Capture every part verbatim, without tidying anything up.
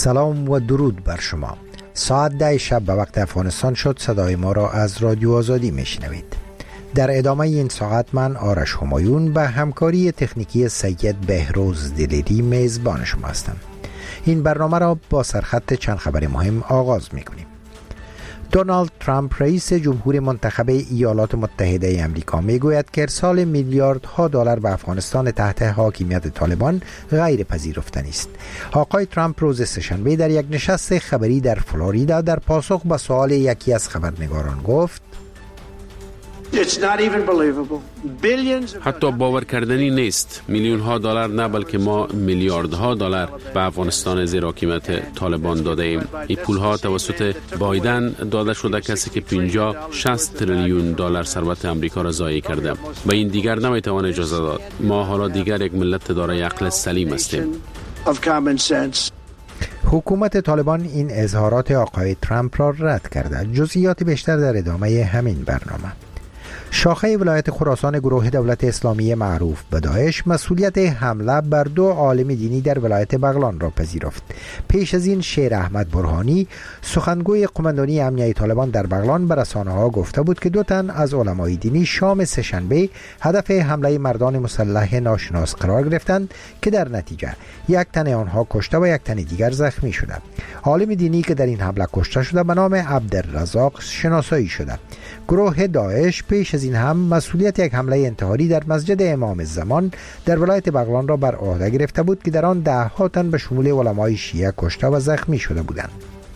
سلام و درود بر شما. ساعت ده شب به وقت افغانستان شد. صدای ما را از رادیو آزادی میشنوید. در ادامه این ساعت من آرش همایون به همکاری تکنیکی سید بهروز دلیری میزبان شما هستم. این برنامه را با سرخط چند خبر مهم آغاز میکنیم. دونالد ترامپ رئیس جمهور منتخب ایالات متحده آمریکا میگوید که ارسال میلیاردها دلار به افغانستان تحت حاکمیت طالبان غیر پذیرفتنی است. آقای ترامپ روز سه‌شنبه در یک نشست خبری در فلوریدا در پاسخ به سوال یکی از خبرنگاران گفت: حتی باور کردنی نیست. میلیون ها دلار نه بلکه ما میلیاردها دلار به افغانستان زیر حاکمیت طالبان داده ایم. این پول ها توسط بایدن داده شده، کسی که پنجاه شصت تریلیون دلار ثروت امریکا را ضایع کرده. و این دیگر نمیتوان اجازه داد. ما حالا دیگر یک ملت دارای عقل سلیم هستیم. حکومت طالبان این اظهارات آقای ترامپ را رد کرده. جزئیات بیشتر در ادامه همین برنامه. شاخه ولایت خراسان گروه دولت اسلامی معروف به داعش مسئولیت حمله بر دو عالم دینی در ولایت بغلان را پذیرفت. پیش از این شیر احمد برهانی سخنگوی قماندانی امنیه طالبان در بغلان به رسانه‌ها گفته بود که دو تن از علمای دینی شام سه‌شنبه هدف حمله مردان مسلح ناشناس قرار گرفتند که در نتیجه یک تن آنها کشته و یک تن دیگر زخمی شده. عالم دینی که در این حمله کشته شده به نام عبدالرزاق شناسایی شده. گروه داعش پیش از این هم مسئولیت یک حمله انتحاری در مسجد امام زمان در ولایت بغلان را بر عهده گرفته بود که در آن ده ها تن به شمول علمای شیعه کشته و زخمی شده بودند.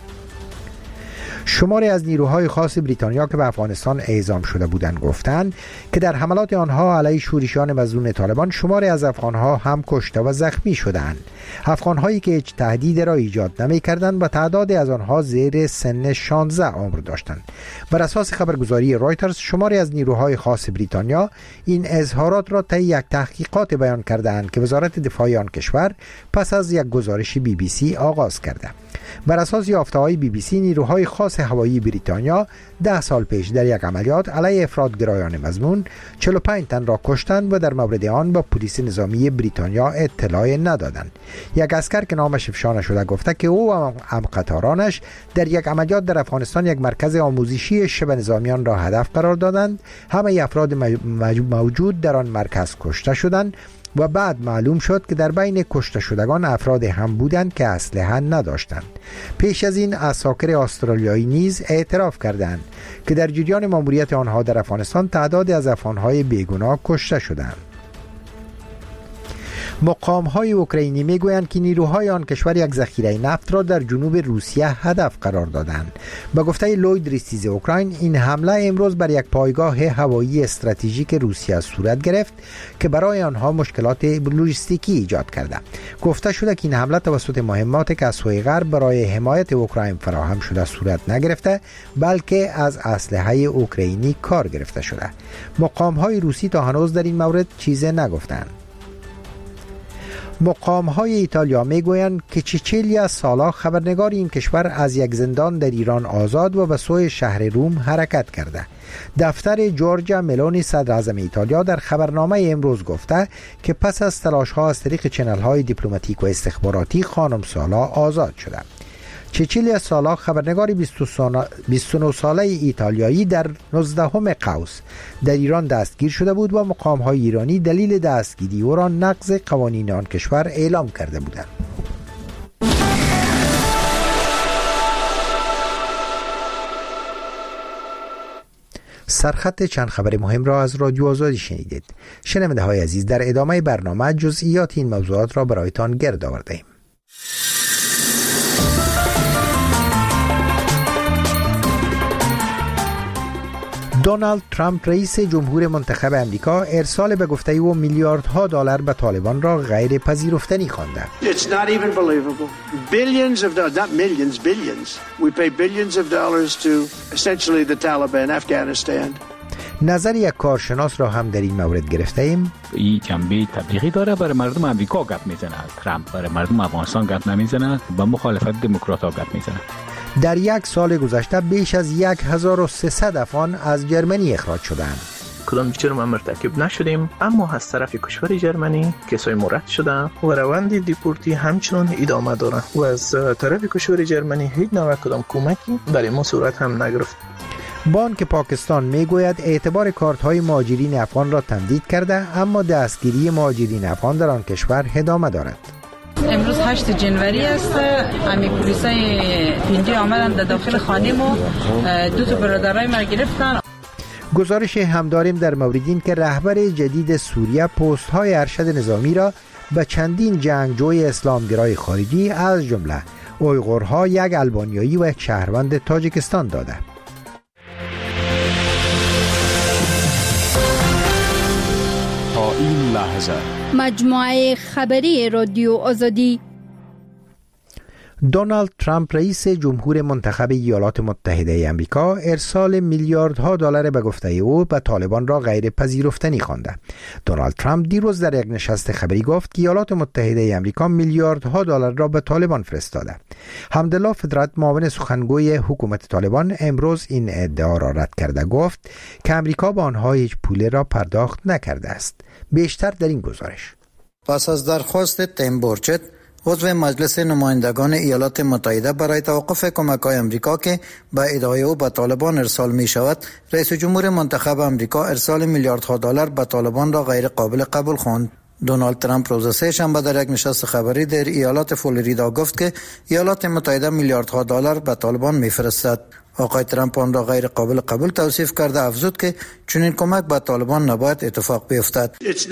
شماری از نیروهای خاص بریتانیا که به افغانستان اعزام شده بودند گفتند که در حملات آنها علیه شورشیان مظنون طالبان شماری از افغانها هم کشته و زخمی شدند. افغانهایی که هیچ تهدید را ایجاد نمی‌کردند و تعدادی از آنها زیر سن شانزده عمر داشتند. بر اساس خبرگزاری رایترز شماری از نیروهای خاص بریتانیا این اظهارات را طی یک تحقیقات بیان کردند که وزارت دفاع آن کشور پس از یک گزارش بی بی سی آغاز کرده. بر اساس یافته‌های بی بی سی نیروهای خاص هوایی بریتانیا ده سال پیش در یک عملیات علیه افرادگرایان مظنون چهل و پنج تن را کشتند و در مورد آن به پلیس نظامی بریتانیا اطلاع ندادند. یک عسکر که نامش افشا نشده گفته که او و همقطارانش در یک عملیات در افغانستان یک مرکز آموزشی شبه نظامیان را هدف قرار دادند. همه افراد موجود در آن مرکز کشته شدند و بعد معلوم شد که در بین کشته شدگان افراد هم بودند که اسلحه نداشتند. پیش از این عساکر استرالیایی نیز اعتراف کردند که در جریان ماموریت آنها در افغانستان تعدادی از افغانهای بیگناه کشته شدند. مقام‌های اوکراینی میگویند که نیروهای آن کشور یک ذخیره نفت را در جنوب روسیه هدف قرار دادند. به گفته لوید ریستیز اوکراین این حمله امروز بر یک پایگاه هوایی استراتژیک روسیه صورت گرفت که برای آنها مشکلات لوجستیکی ایجاد کرده. گفته شده که این حمله توسط مهمات که از سوی غرب برای حمایت اوکراین فراهم شده صورت نگرفته بلکه از اسلحه اوکراینی کار گرفته شده. مقام‌های روسی تا هنوز در این مورد چیزی نگفتند. مقام‌های ایتالیا میگویند که چیچیلیا سالا خبرنگار این کشور از یک زندان در ایران آزاد و به سوی شهر روم حرکت کرده. دفتر جورجیا ملونی صدر اعظم ایتالیا در خبرنامه امروز گفته که پس از تلاش‌ها از طریق چنل‌های دیپلماتیک و استخباراتی خانم سالا آزاد شده. چیچیلیا سالا خبرنگار بیست و نه ساله ایتالیایی در نوزدهم قوس در ایران دستگیر شده بود و مقام‌های ایرانی دلیل دستگیری او را نقض قوانین آن کشور اعلام کرده بودند. سرخط چند خبر مهم را از رادیو آزادی شنیدید. شنونده های عزیز، در ادامه برنامه جزئیات این موضوعات را برایتان گرد آورده‌ایم. دونالد ترامپ رئیس جمهور منتخب امریکا ارسال به گفته او میلیاردها دلار به طالبان را غیر پذیرفتنی خوانده. It's not even believable. Billions of dollars, not millions, billions. We pay billions of dollars to essentially the Taliban, Afghanistan. نظر یک کارشناس را هم در این مورد گرفته ایم. این جنبه تبلیغی داره، برای مردم امریکا گپ میزنه. ترامپ برای مردم افغانستان گپ نمیزنه، با مخالفت دموکرات ها گپ میزنه. در یک سال گذشته بیش از یک هزار و سیصد افغان از جرمنی اخراج شدند. کدام جرم مرتکب نشدیم، اما از طرف کشور جرمنی کسای مورد شده و روند دیپورتی همچنان ادامه داره و از طرف کشور جرمنی هیچ نوع کدام کمکی برای ما صورت هم نگرفت. بانک پاکستان میگوید اعتبار کارت های مهاجرین افغان را تمدید کرده، اما دستگیری مهاجرین افغان در آن کشور ادامه دارد. امروز هشت جنوری است. امی پلیسای پینجی آمدن در داخل خانه ما، دو تا برادرای ما گرفتن. گزارش هم داریم در مورد این که رهبر جدید سوریه پست های ارشد نظامی را به چندین جنگجوی اسلامگرای خارجی از جمله اویغورها، یک آلبانیایی و یک شهروند تاجیکستان داده. تا این لحظه مجموعه خبری رادیو آزادی. دونالد ترامپ رئیس جمهور منتخب ایالات متحده آمریکا ارسال میلیاردها دلار به گفته او به طالبان را غیر پذیرفتنی خوانده. دونالد ترامپ دیروز در یک نشست خبری گفت که ایالات متحده آمریکا میلیاردها دلار را به طالبان فرستاده. حمدالله فدرت، معاون سخنگوی حکومت طالبان، امروز این ادعا را رد کرده، گفت که آمریکا به آنها هیچ پول را پرداخت نکرده است. بیشتر در این گزارش. پس از درخواست تیم بورچت، عضو مجلس نمایندگان ایالات متحده، برای توقف کمک‌های آمریکا که به ادعای او به طالبان ارسال می شود، رئیس جمهور منتخب آمریکا ارسال میلیاردها دلار به طالبان را غیر قابل قبول خواند. دونالد ترامپ روز سه شنبه در یک نشست خبری در ایالات فلوریدا گفت که ایالات متحده میلیاردها دلار به طالبان می‌فرستد. آقای ترامپ آن را غیر قابل قبول توصیف کرده، افزود که چنین کمک به طالبان نباید اتفاق بیفتد.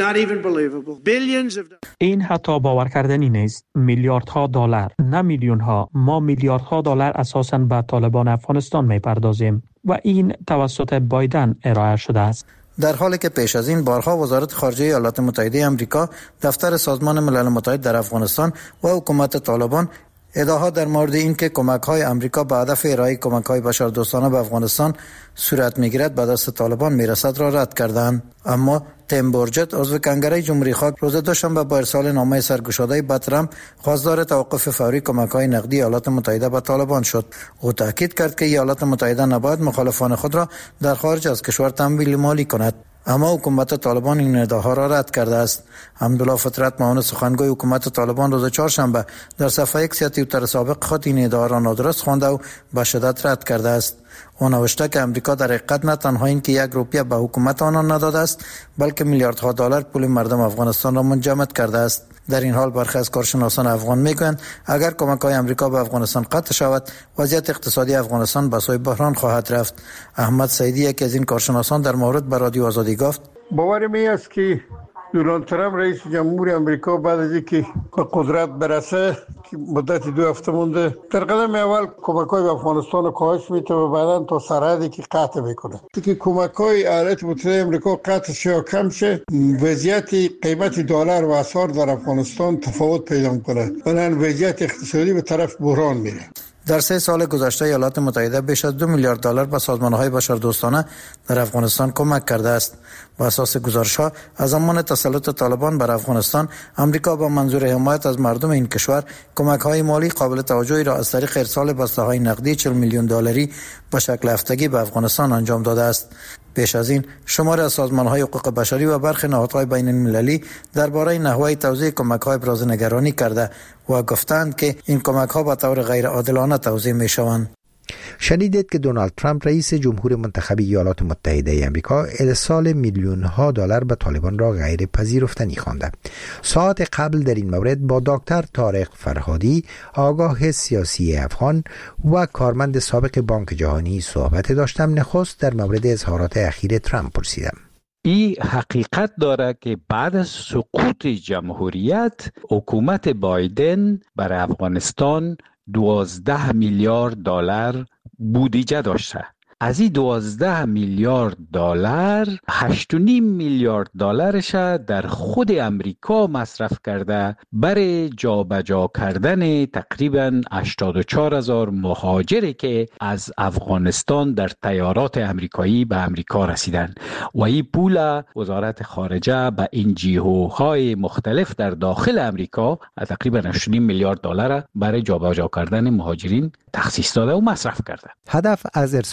این حتی باور کردنی نیست. میلیاردها دلار، نه میلیون ها. ما میلیاردها دلار اساساً به طالبان افغانستان میپردازیم و این توسط بایدن ارائه شده است. در حالی که پیش از این بارها وزارت خارجه ایالات متحده آمریکا، دفتر سازمان ملل متحد در افغانستان و حکومت طالبان ادعاها در مورد اینکه کمک‌های آمریکا به هدف ارائه کمک‌های بشردوستانه به افغانستان صورت می‌گیرد به دست طالبان میرسد را رد کردند. اما تیم بورچت، عضو کنگره جمهوری خواست، روز دوشنبه با ارسال نامه سرگشاده به ترامپ خواستار توقف فوری کمک‌های نقدی ایالات متحده به طالبان شد. او تاکید کرد که ایالات متحده نباید مخالفان خود را در خارج از کشور تمویل مالی کند. اما حکومت طالبان این ادعاها را رد کرده است. حمدالله فطرت، معاون سخنگوی حکومت طالبان، روز چهارشنبه در صفحه ایکس توییتر سابق خود این ادعا را نادرست خوانده و به شدت رد کرده است. او نوشته که امریکا در حقیقت نه تنها این که یک روپیه به حکومت آنان نداده است، بلکه میلیاردها دلار پول مردم افغانستان را منجمد کرده است. در این حال برخی از کارشناسان افغان میگویند اگر کمک‌های آمریکا به افغانستان قطع شود، وضعیت اقتصادی افغانستان به سوی بحران خواهد رفت. احمد سعیدی، یکی از این کارشناسان، در مورد به رادیو آزادی گفت: باور می است که دونالد ترامپ رئیس جمهور آمریکا بعد از اینکه به قدرت برسه که مدت دو هفته مونده، در قدم اول کمک‌های به افغانستان رو کاهش میده و بعداً تا سرحدی که قطع میکنه. که کمک‌های ایالات متحده آمریکا قطع شه یا کم شه، وضعیت قیمت دلار و اسعار در افغانستان تفاوت پیدا میکنه. بنابراین وضعیت اقتصادی به طرف بحران میره. در سه سال گذشته ایالات متحده بیش از دو میلیارد دلار به سازمان‌های بشردوستانه در افغانستان کمک کرده است. با اساس گزارش‌ها، از زمان تسلط طالبان بر افغانستان، آمریکا با منظور حمایت از مردم این کشور کمک‌های مالی قابل توجهی را از طریق ارسال بسته‌های نقدی چهل میلیون دلاری به شکل هفتگی به افغانستان انجام داده است. پیش از این شماری از سازمان‌های حقوق بشری و برخی نهادهای بین‌المللی درباره نحوه توزیع کمک‌های ابراز نگرانی کرده و گفتند که این کمک‌ها به طور غیر عادلانه توزیع می‌شوند. شنیدید که دونالد ترامپ رئیس جمهور منتخب ایالات متحده آمریکا ارسال میلیون ها دلار به طالبان را غیر پذیرفتنی خوانده. ساعت قبل در این مورد با دکتر طارق فرهادی، آگاه سیاسی افغان و کارمند سابق بانک جهانی صحبت داشتم. نخست در مورد اظهارات اخیر ترامپ پرسیدم. این حقیقت داره که بعد از سقوط جمهوریت، حکومت بایدن برای افغانستان دوازده میلیارد دلار بودجه داشته. از این دوازده میلیارد دلار هشت و نیم میلیارد دلارش در خود امریکا مصرف کرده برای جابجا کردن تقریبا هشتاد و چهار هزار مهاجری که از افغانستان در طیارات امریکایی به امریکا رسیدن و این پول وزارت خارجه به این جیهوهای مختلف در داخل امریکا تقریبا هشت و نیم میلیارد دلار برای جابجا کردن مهاجرین تخصیص داده و مصرف کرده. هدف از ارسال پول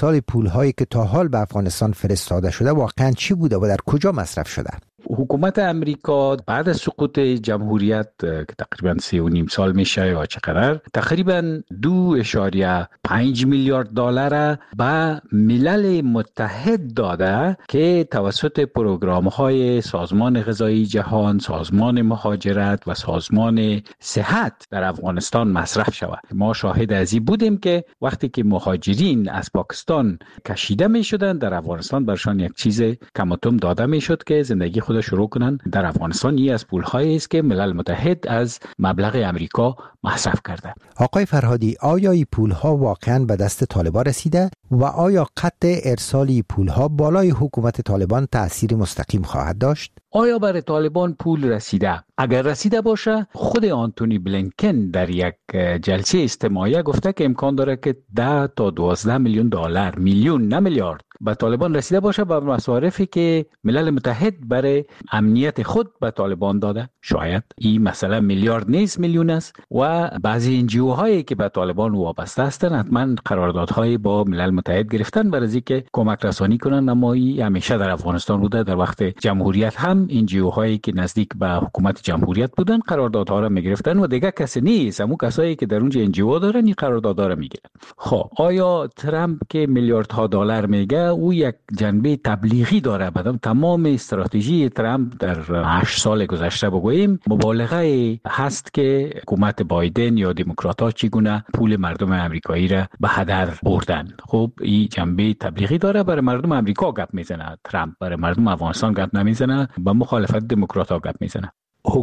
پول‌هایی که تا حال به افغانستان فرستاده شده واقعا چی بوده و در کجا مصرف شده؟ حکومت امریکا بعد از سقوط جمهوریت که تقریبا سه و نیم سال میشه یا چقدر، تقریبا دو اشاریه پنج میلیارد دلار به ملل متحد داده که توسط پروگرام های سازمان غذایی جهان، سازمان مهاجرت و سازمان صحت در افغانستان مصرف شود. ما شاهد ازی بودیم که وقتی که مهاجرین از پاکستان کشیده می شدن، در افغانستان برشان یک چیز کماتم داده می شد که زندگی خود شروع کنن در افغانستان. این از پول‌هایی است که ملل متحد از مبلغ امریکا مصرف کرده. آقای فرهادی، آیا این پول‌ها واقعاً به دست طالبان رسیده و آیا قطع ارسال این پول‌ها بالای حکومت طالبان تأثیر مستقیم خواهد داشت؟ آیا برای طالبان پول رسیده؟ اگر رسیده باشه، خود آنتونی بلینکن در یک جلسه اجتماعی گفته که امکان داره که ده تا دوازده میلیون دلار، میلیون نه میلیارد، به طالبان رسیده باشه به مصارفی که ملل متحد برای امنیت خود به طالبان داده. شاید این مسئله میلیارد نیست، میلیون است و بعضی انجیو هایی که به طالبان وابسته هستند حتما قراردادهای با ملل متحد گرفتن برای اینکه کمک رسانی کنن. اما این همیشه در افغانستان بوده. در وقت جمهوریت هم انجیو هایی که نزدیک به حکومت جمهوریت بودن قراردادها را میگرفتن و دیگه کسی نیست، همون کسایی که در اونجا انجیو دارن این قراردادها را میگیرن. خب آیا ترامپ که میلیاردها دلار میگه او یک جنبه تبلیغی داره؟ بعدم تمام استراتژی ترامپ در هشت سال گذشته بگوییم مبالغه هست که حکومت بایدن یا دموکرات‌ها چگونه پول مردم امریکایی را به هدر بردن. خب این جنبه تبلیغی داره، برای مردم امریکا گپ میزنه ترامپ، برای مردم افغانستان گپ نمیزنه، با مخالفت دموکرات‌ها گپ میزنه.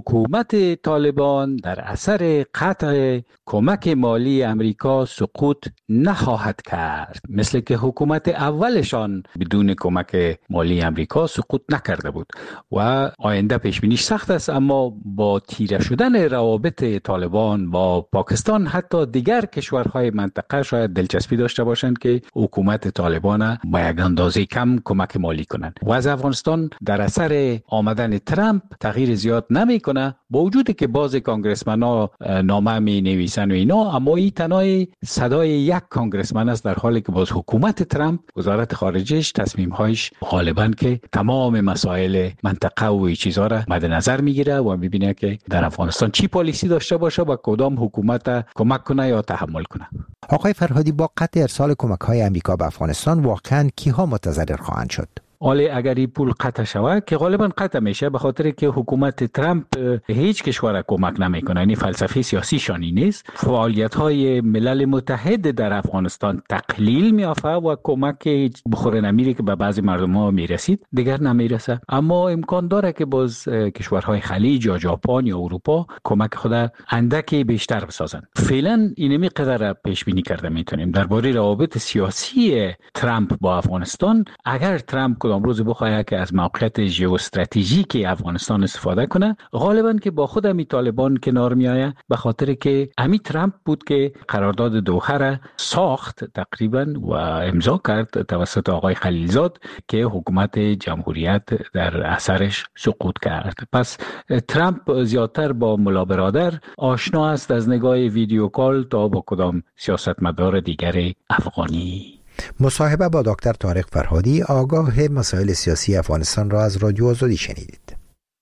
حکومت طالبان در اثر قطع کمک مالی امریکا سقوط نخواهد کرد، مثل که حکومت اولشان بدون کمک مالی امریکا سقوط نکرده بود و آینده پیش بینیش سخت است. اما با تیره شدن روابط طالبان با پاکستان، حتی دیگر کشورهای منطقه شاید دلچسپی داشته باشند که حکومت طالبان با یک اندازه کم کمک مالی کنند. و از افغانستان در اثر آمدن ترامپ تغییر زیاد نمی کنه، با وجودی که باز کانگرسمن ها نامه می نویسن و اینا، اما این تنهای صدای یک کانگرسمن است، در حالی که باز حکومت ترامپ، وزارت خارجهش، تصمیم هایش غالبا که تمام مسائل منطقه و این چیزها را مد نظر میگیره و میبینه که در افغانستان چی پالیسی داشته باشه و کدام حکومت کمک کنه یا تحمل کنه. آقای فرهادی، با قطع ارسال کمک های امریکا به افغانستان واقعا کیها متضرر خواهند شد؟ حالا اگر این پول قطع شود، که غالبا قطع میشه به خاطر که حکومت ترامپ هیچ کشور کمک نمیکنه، یعنی فلسفه سیاسی شانی نیست، فعالیت های ملل متحد در افغانستان تقلیل میافته و کمک بخوره نمیره که به بعضی مردم ها میرسید دیگر نمیرسه. اما امکان داره که باز کشورهای خلیج یا ژاپن یا اروپا کمک خود اندکی بیشتر بسازن. فعلا اینمی قدر پیش بینی کرده میتونیم درباره روابط سیاسی ترامپ با افغانستان. اگر ترامپ امروز بخواه که از موقعیت ژئواستراتژیک افغانستان استفاده کنه، غالبا که با خود امی طالبان کنار میآید، به خاطر که امی ترامپ بود که قرارداد دوحه را ساخت تقریبا و امضا کرد توسط آقای خلیلزاد که حکومت جمهوریت در اثرش سقوط کرد. پس ترامپ زیادتر با ملا برادر آشنا است از نگاه ویدیو کال تا با کدام سیاستمدار دیگر افغانی. مصاحبه با دکتر طارق فرهادی، آگاه مسائل سیاسی افغانستان را از رادیو آزادی شنیدید.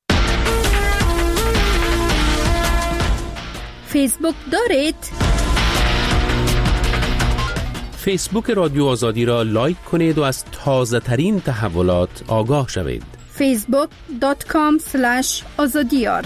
فیسبوک دارید؟ فیسبوک رادیو آزادی را لایک کنید و از تازه ترین تحولات آگاه شوید. فیسبوک دات کام اسلش آزادیار.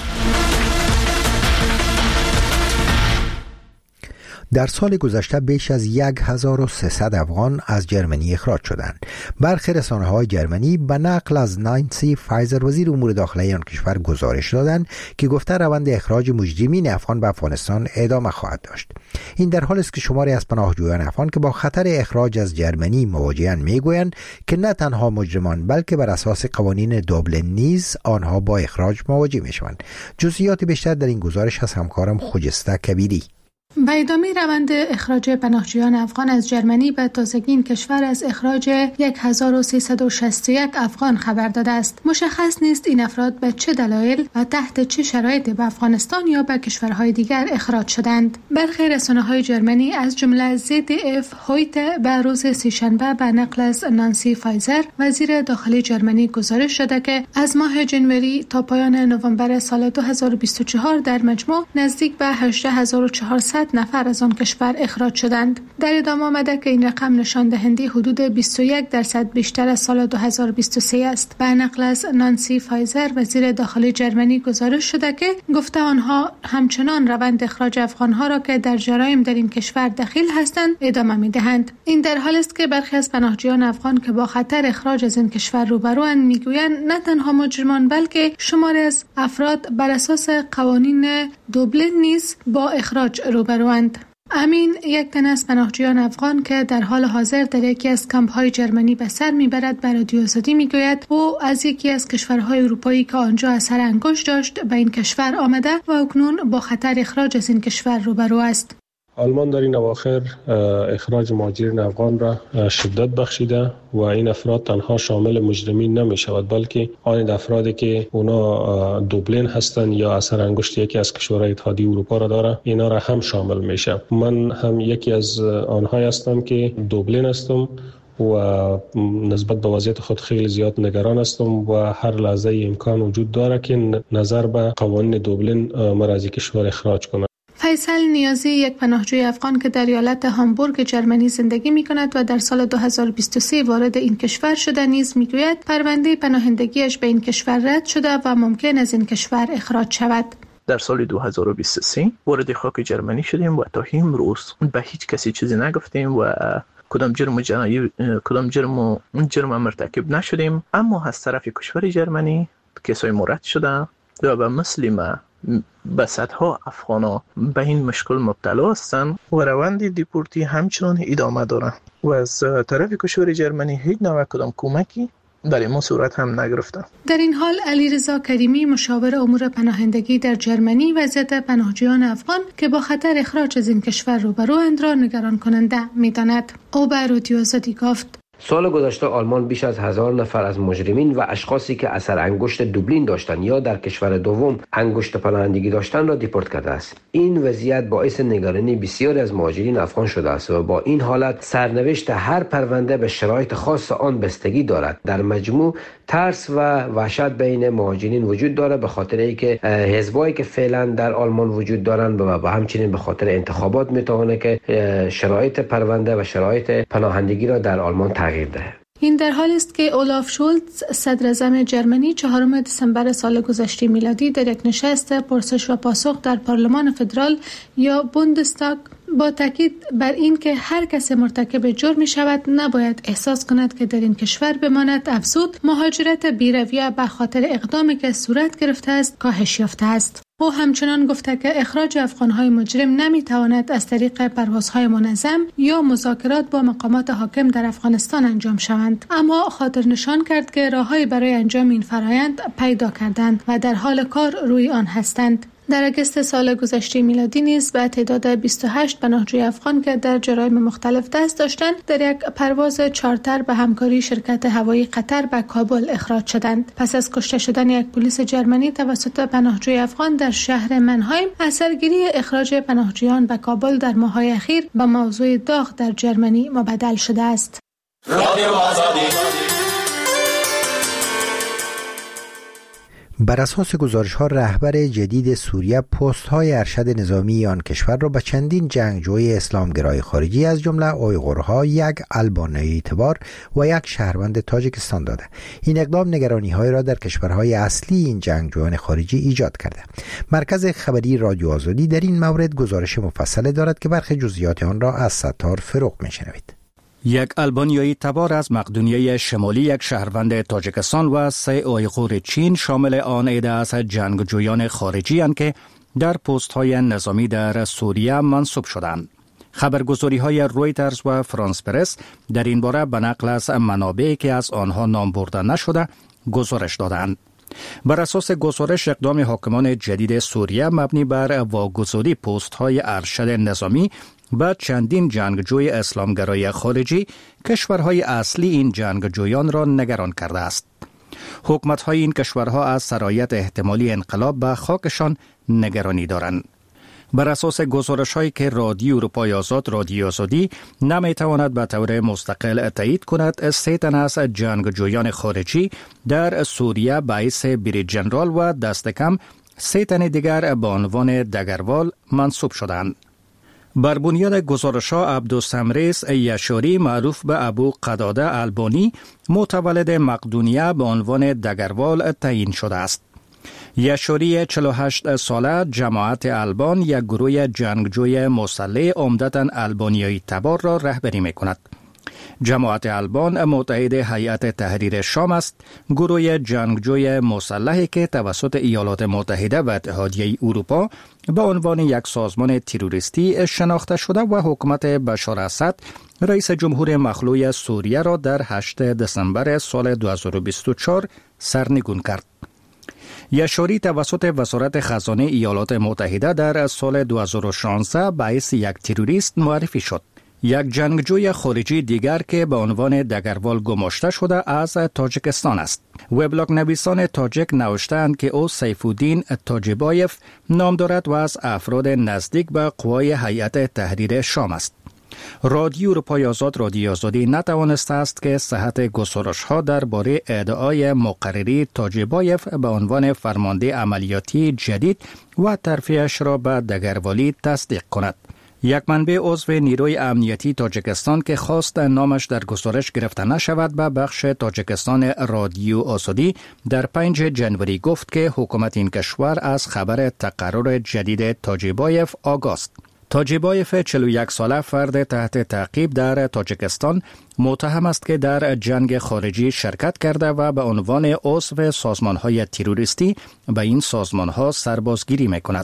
در سال گذشته بیش از هزار و سیصد افغان از جرمنی اخراج شدند. برخی رسانه‌های جرمنی به نقل از نانسی فایزر وزیر امور داخلی آن کشور گزارش دادند که گفته روند اخراج مجرمین افغان به افغانستان ادامه خواهد داشت. این در حالی است که شماری از پناهجویان افغان که با خطر اخراج از جرمنی مواجه‌اند میگویند که نه تنها مجرمان بلکه بر اساس قوانین دوبلین نیز آنها با اخراج مواجه میشوند. جزئیات بیشتر در این گزارش از همکارم خجسته کبیری. به ادامه روند اخراج پناهجویان افغان از جرمنی به تازگی این کشور از اخراج هزار و سیصد و شصت و یک افغان خبر داده است. مشخص نیست این افراد به چه دلایل و تحت چه شرایطی به افغانستان یا به کشورهای دیگر اخراج شدند. برخی رسانه‌های جرمنی از جمله زد اف هویت به روز سه‌شنبه به نقل از نانسی فایزر وزیر داخلی جرمنی گزارش داده که از ماه جنوری تا پایان نوامبر سال دو هزار و بیست و چهار در مجموع نزدیک به هجده هزار و چهارصد نفر از آن کشور اخراج شدند. در ادامه آمده که این رقم نشان دهنده حدود بیست و یک درصد بیشتر از سال دو هزار و بیست و سه است. به نقل از نانسی فایزر وزیر داخلی جرمنی گزارش شده که گفته آنها همچنان روند اخراج افغانها را که در جرایم در این کشور دخیل هستند ادامه می‌دهند. این در حالی است که برخی از پناهجویان افغان که با خطر اخراج از این کشور روبروند میگویند نه تنها مجرمان بلکه شماری از افراد بر اساس قوانین دوبلین نیز با اخراج روبروند. امین یک تن از پناهجویان افغان که در حال حاضر در یکی از کمپ‌های جرمنی به سر میبرد به رادیو آزادی میگوید او از یکی از کشورهای اروپایی که آنجا اثر انگشت داشت به این کشور آمده و اکنون با خطر اخراج از این کشور روبرو است. آلمان در این اواخر اخراج مهاجرین افغان را شدت بخشیده و این افراد تنها شامل مجرمین نمی شود بلکه آن افرادی که اونا دوبلین هستند یا اثر انگشت یکی از کشورهای اتحادیه اروپا را داره اینا را هم شامل میشه. من هم یکی از آنها هستم که دوبلین هستم و نسبت به وضعیت خود خیلی زیاد نگران هستم و هر لحظه امکان وجود داره که نظر به قوانین دوبلین مرا از کشور اخراج کنه. فیصل نیازی یک پناهجوی افغان که در ایالت هامبورگ جرمنی زندگی می کند و در سال دو هزار و بیست و سه وارد این کشور شده نیز می گوید پرونده پناهندگیش به این کشور رد شده و ممکن از این کشور اخراج شود. در سال دو هزار و بیست و سه وارد خاک جرمنی شدیم و تا امروز به هیچ کسی چیزی نگفتیم و کدام جرم و جنایی کدام جرم و جرم مرتکب نشدیم، اما از طرف کشور جرمنی کسای مورد شده و به مثل ما به صدها افغانا به این مشکل مبتلا هستند و روند دیپورتی همچنان ادامه دارند و از طرف کشور جرمنی هیچ نوع کدام کمکی در این صورت هم نگرفتند. در این حال علیرضا کریمی مشاور امور پناهندگی در جرمنی وضعیت پناهجویان افغان که با خطر اخراج از این کشور روبروند را نگران کننده می‌داند. او به رادیو آزادی گفت سال گذشته آلمان بیش از هزار نفر از مجرمین و اشخاصی که اثر انگشت دوبلین داشتند یا در کشور دوم انگشت پناهندگی داشتند را دیپورت کرده است. این وضعیت باعث نگرانی بسیاری از مهاجرین افغان شده است و با این حالت سرنوشت هر پرونده به شرایط خاص آن بستگی دارد. در مجموع ترس و وحشت بین مهاجرین وجود دارد به خاطر اینکه حزبایی که فعلا در آلمان وجود دارند و همچنین به خاطر انتخابات میتونه که شرایط پرونده و شرایط پناهندگی را در آلمان تغییر ده. این در حالی است که اولاف شولتز صدر اعظم جرمنی چهارم دسامبر سال گذشته میلادی در یک نشست پرسش و پاسخ در پارلمان فدرال یا بوندستاگ با تاکید بر این که هر کس مرتکب جرم می شود نباید احساس کند که در این کشور بماند افزود مهاجرت بی‌رویه به خاطر اقدامی که صورت گرفته است کاهش یافته است. او همچنان گفته که اخراج افغان‌های مجرم نمی‌تواند از طریق پروازهای منظم یا مذاکرات با مقامات حاکم در افغانستان انجام شوند، اما خاطر نشان کرد که راه‌هایی برای انجام این فرایند پیدا کردند و در حال کار روی آن هستند. در اگست سال گذشته میلادی نیز به تعداد بیست و هشت پناهجوی افغان که در جرایم مختلف دست داشتند در یک پرواز چارتر به همکاری شرکت هوایی قطر به کابل اخراج شدند. پس از کشته شدن یک پلیس جرمنی توسط پناهجوی افغان در شهر منهایم، اثرگیری اخراج پناهجویان به کابل در ماه‌های اخیر به موضوع داغ در جرمنی مبدل شده است. بر اساس گزارش‌ها رهبر جدید سوریه پست‌های ارشد نظامی آن کشور را به چندین جنگجوی اسلامگرای خارجی از جمله اویغورها، یک البانیایی اعتبار و یک شهروند تاجیکستان داده. این اقدام نگرانی‌های را در کشورهای اصلی این جنگجویان خارجی ایجاد کرده. مرکز خبری رادیو آزادی در این مورد گزارش مفصل دارد که برخی جزئیات آن را از ستار فروغ می‌شنوید. یک البانیایی تبار از مقدونیه شمالی، یک شهروند تاجیکستان و سه اویغور چین شامل آن عده از جنگجویان خارجی اند که در پست‌های نظامی در سوریه منصوب شدند. خبرگزاری‌های رویترز و فرانس پرس در این باره به نقل از منابعی که از آنها نام برده نشده گزارش دادند. بر اساس گزارش اقدام حاکمان جدید سوریه مبنی بر واگذاری پست های ارشد نظامی به چندین جنگجوی اسلامگرای خارجی کشورهای اصلی این جنگجویان را نگران کرده است. حکومت‌های این کشورها از سرایت احتمالی انقلاب به خاکشان نگرانی دارند. بر اساس گزارش‌هایی که رادیو اروپای آزاد رادیو آزادی نمی‌تواند به طور مستقل تایید کند، سه تن از جنگجویان خارجی در سوریه باعث بریج جنرال و دست کم سه تن دیگر به عنوان دگروال منصوب شدند. بر بنیاد گزارش‌ها عبدالسمریس یشاری معروف به ابو قداده البانی متولد مقدونیه به عنوان دگروال تعیین شده است. یشاری چهل و هشت ساله جماعت البان یک گروه جنگجوی مسلح عمدتاً البانیایی تبار را رهبری می‌کند. جماعت البان متحد هیئت تحریر شام است، گروه جنگجوی مسلحی که توسط ایالات متحده و اتحادیه اروپا به عنوان یک سازمان تروریستی شناخته شده و حکومت بشار اسد رئیس جمهور مخلوع سوریه را در هشتم دسامبر سال دو هزار و بیست و چهار سرنگون کرد. یشاری توسط وزارت خزانه ایالات متحده در سال دو هزار و شانزده باعث یک تروریست معرفی شد. یک جنگجوی خارجی دیگر که به عنوان دگروال گماشته شده از تاجیکستان است. وبلاگ نویسان تاجیک نوشتند که او سیفالدین تاجیبایف نام دارد و از افراد نزدیک به قوای هیئت تحریر شام است. رادیو اروپای آزاد رادیو آزادی نتوانسته است که صحت گزارش‌ها درباره ادعای مقرری تاجیبایف به عنوان فرمانده عملیاتی جدید و ترفیعش را به دگروالی تصدیق کند. یک منبع عضو نیروی امنیتی تاجیکستان که خواست نامش در گزارش گرفته نشود به بخش تاجیکستان رادیو آزادی در پنجم ژانویه گفت که حکومت این کشور از خبر تقرر جدید تاجیبایف آگاه است. تاجیبایف چهل و یک ساله فرد تحت تعقیب در تاجیکستان متهم است که در جنگ خارجی شرکت کرده و به عنوان عضو سازمان‌های تروریستی به این سازمان‌ها سربازگیری می‌کند.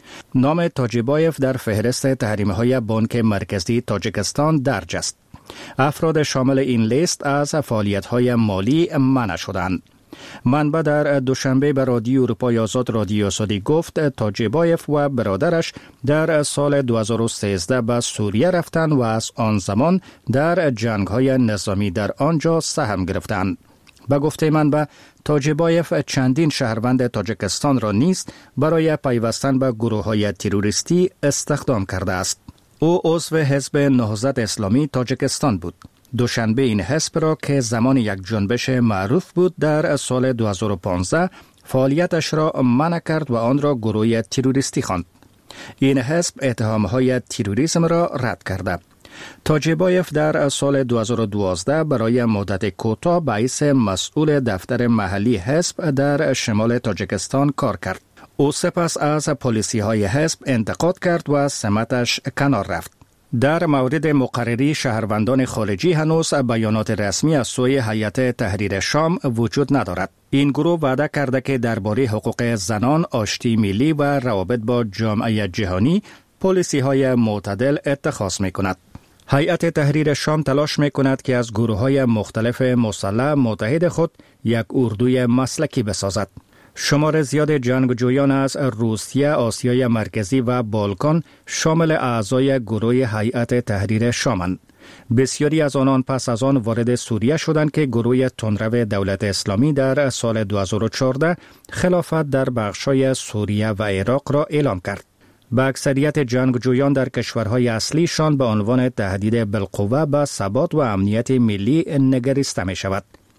نام تاجیبایف در فهرست تحریم‌های بانک مرکزی تاجیکستان درج است. افراد شامل این لیست از فعالیت‌های مالی منع شدند. منبع در دوشنبه به رادیو اروپای آزاد رادیو آزادی گفت تاجیبایف و برادرش در سال دو هزار و سیزده به سوریه رفتند و از آن زمان در جنگ‌های نظامی در آنجا سهم گرفتند. به گفته منبع تاجیبایف چندین شهروند تاجیکستان را نیز برای پیوستن به گروه‌های تروریستی استخدام کرده است. او عضو حزب نهضت اسلامی تاجیکستان بود. دوشنبه این حزب را که زمان یک جنبش معروف بود در سال دو هزار و پانزده فعالیتش را منع کرد و آن را گروه تروریستی خواند. این حزب اتهام‌های تروریسم را رد کرده. تاجیبایف در سال دو هزار و دوازده برای مدت کوتاه باعث مسئول دفتر محلی حزب در شمال تاجیکستان کار کرد. او سپس از پلیسی‌های حزب انتقاد کرد و سمتش کنار رفت. در مورد مقرری شهروندان خارجی هنوز بیانات رسمی از سوی هیئت تحریر شام وجود ندارد. این گروه وعده کرده که درباره حقوق زنان، آشتی ملی و روابط با جامعه جهانی پالیسی‌های معتدل اتخاذ می‌کند. هیئت تحریر شام تلاش می‌کند که از گروه‌های مختلف مسلح متحد خود یک اردوی مسلکی بسازد. شمار زیاد جنگجویان از روسیه، آسیای مرکزی و بالکان شامل اعضای گروه هیئت تحریر شامند. بسیاری از آنان پس از آن وارد سوریه شدند که گروه تندرو دولت اسلامی در سال دو هزار و چهارده خلافت در بخش‌های سوریه و عراق را اعلام کرد. به اکثریت جنگجویان در کشورهای اصلیشان به عنوان تهدید بالقوه به ثبات و امنیت ملی نگریسته می شود.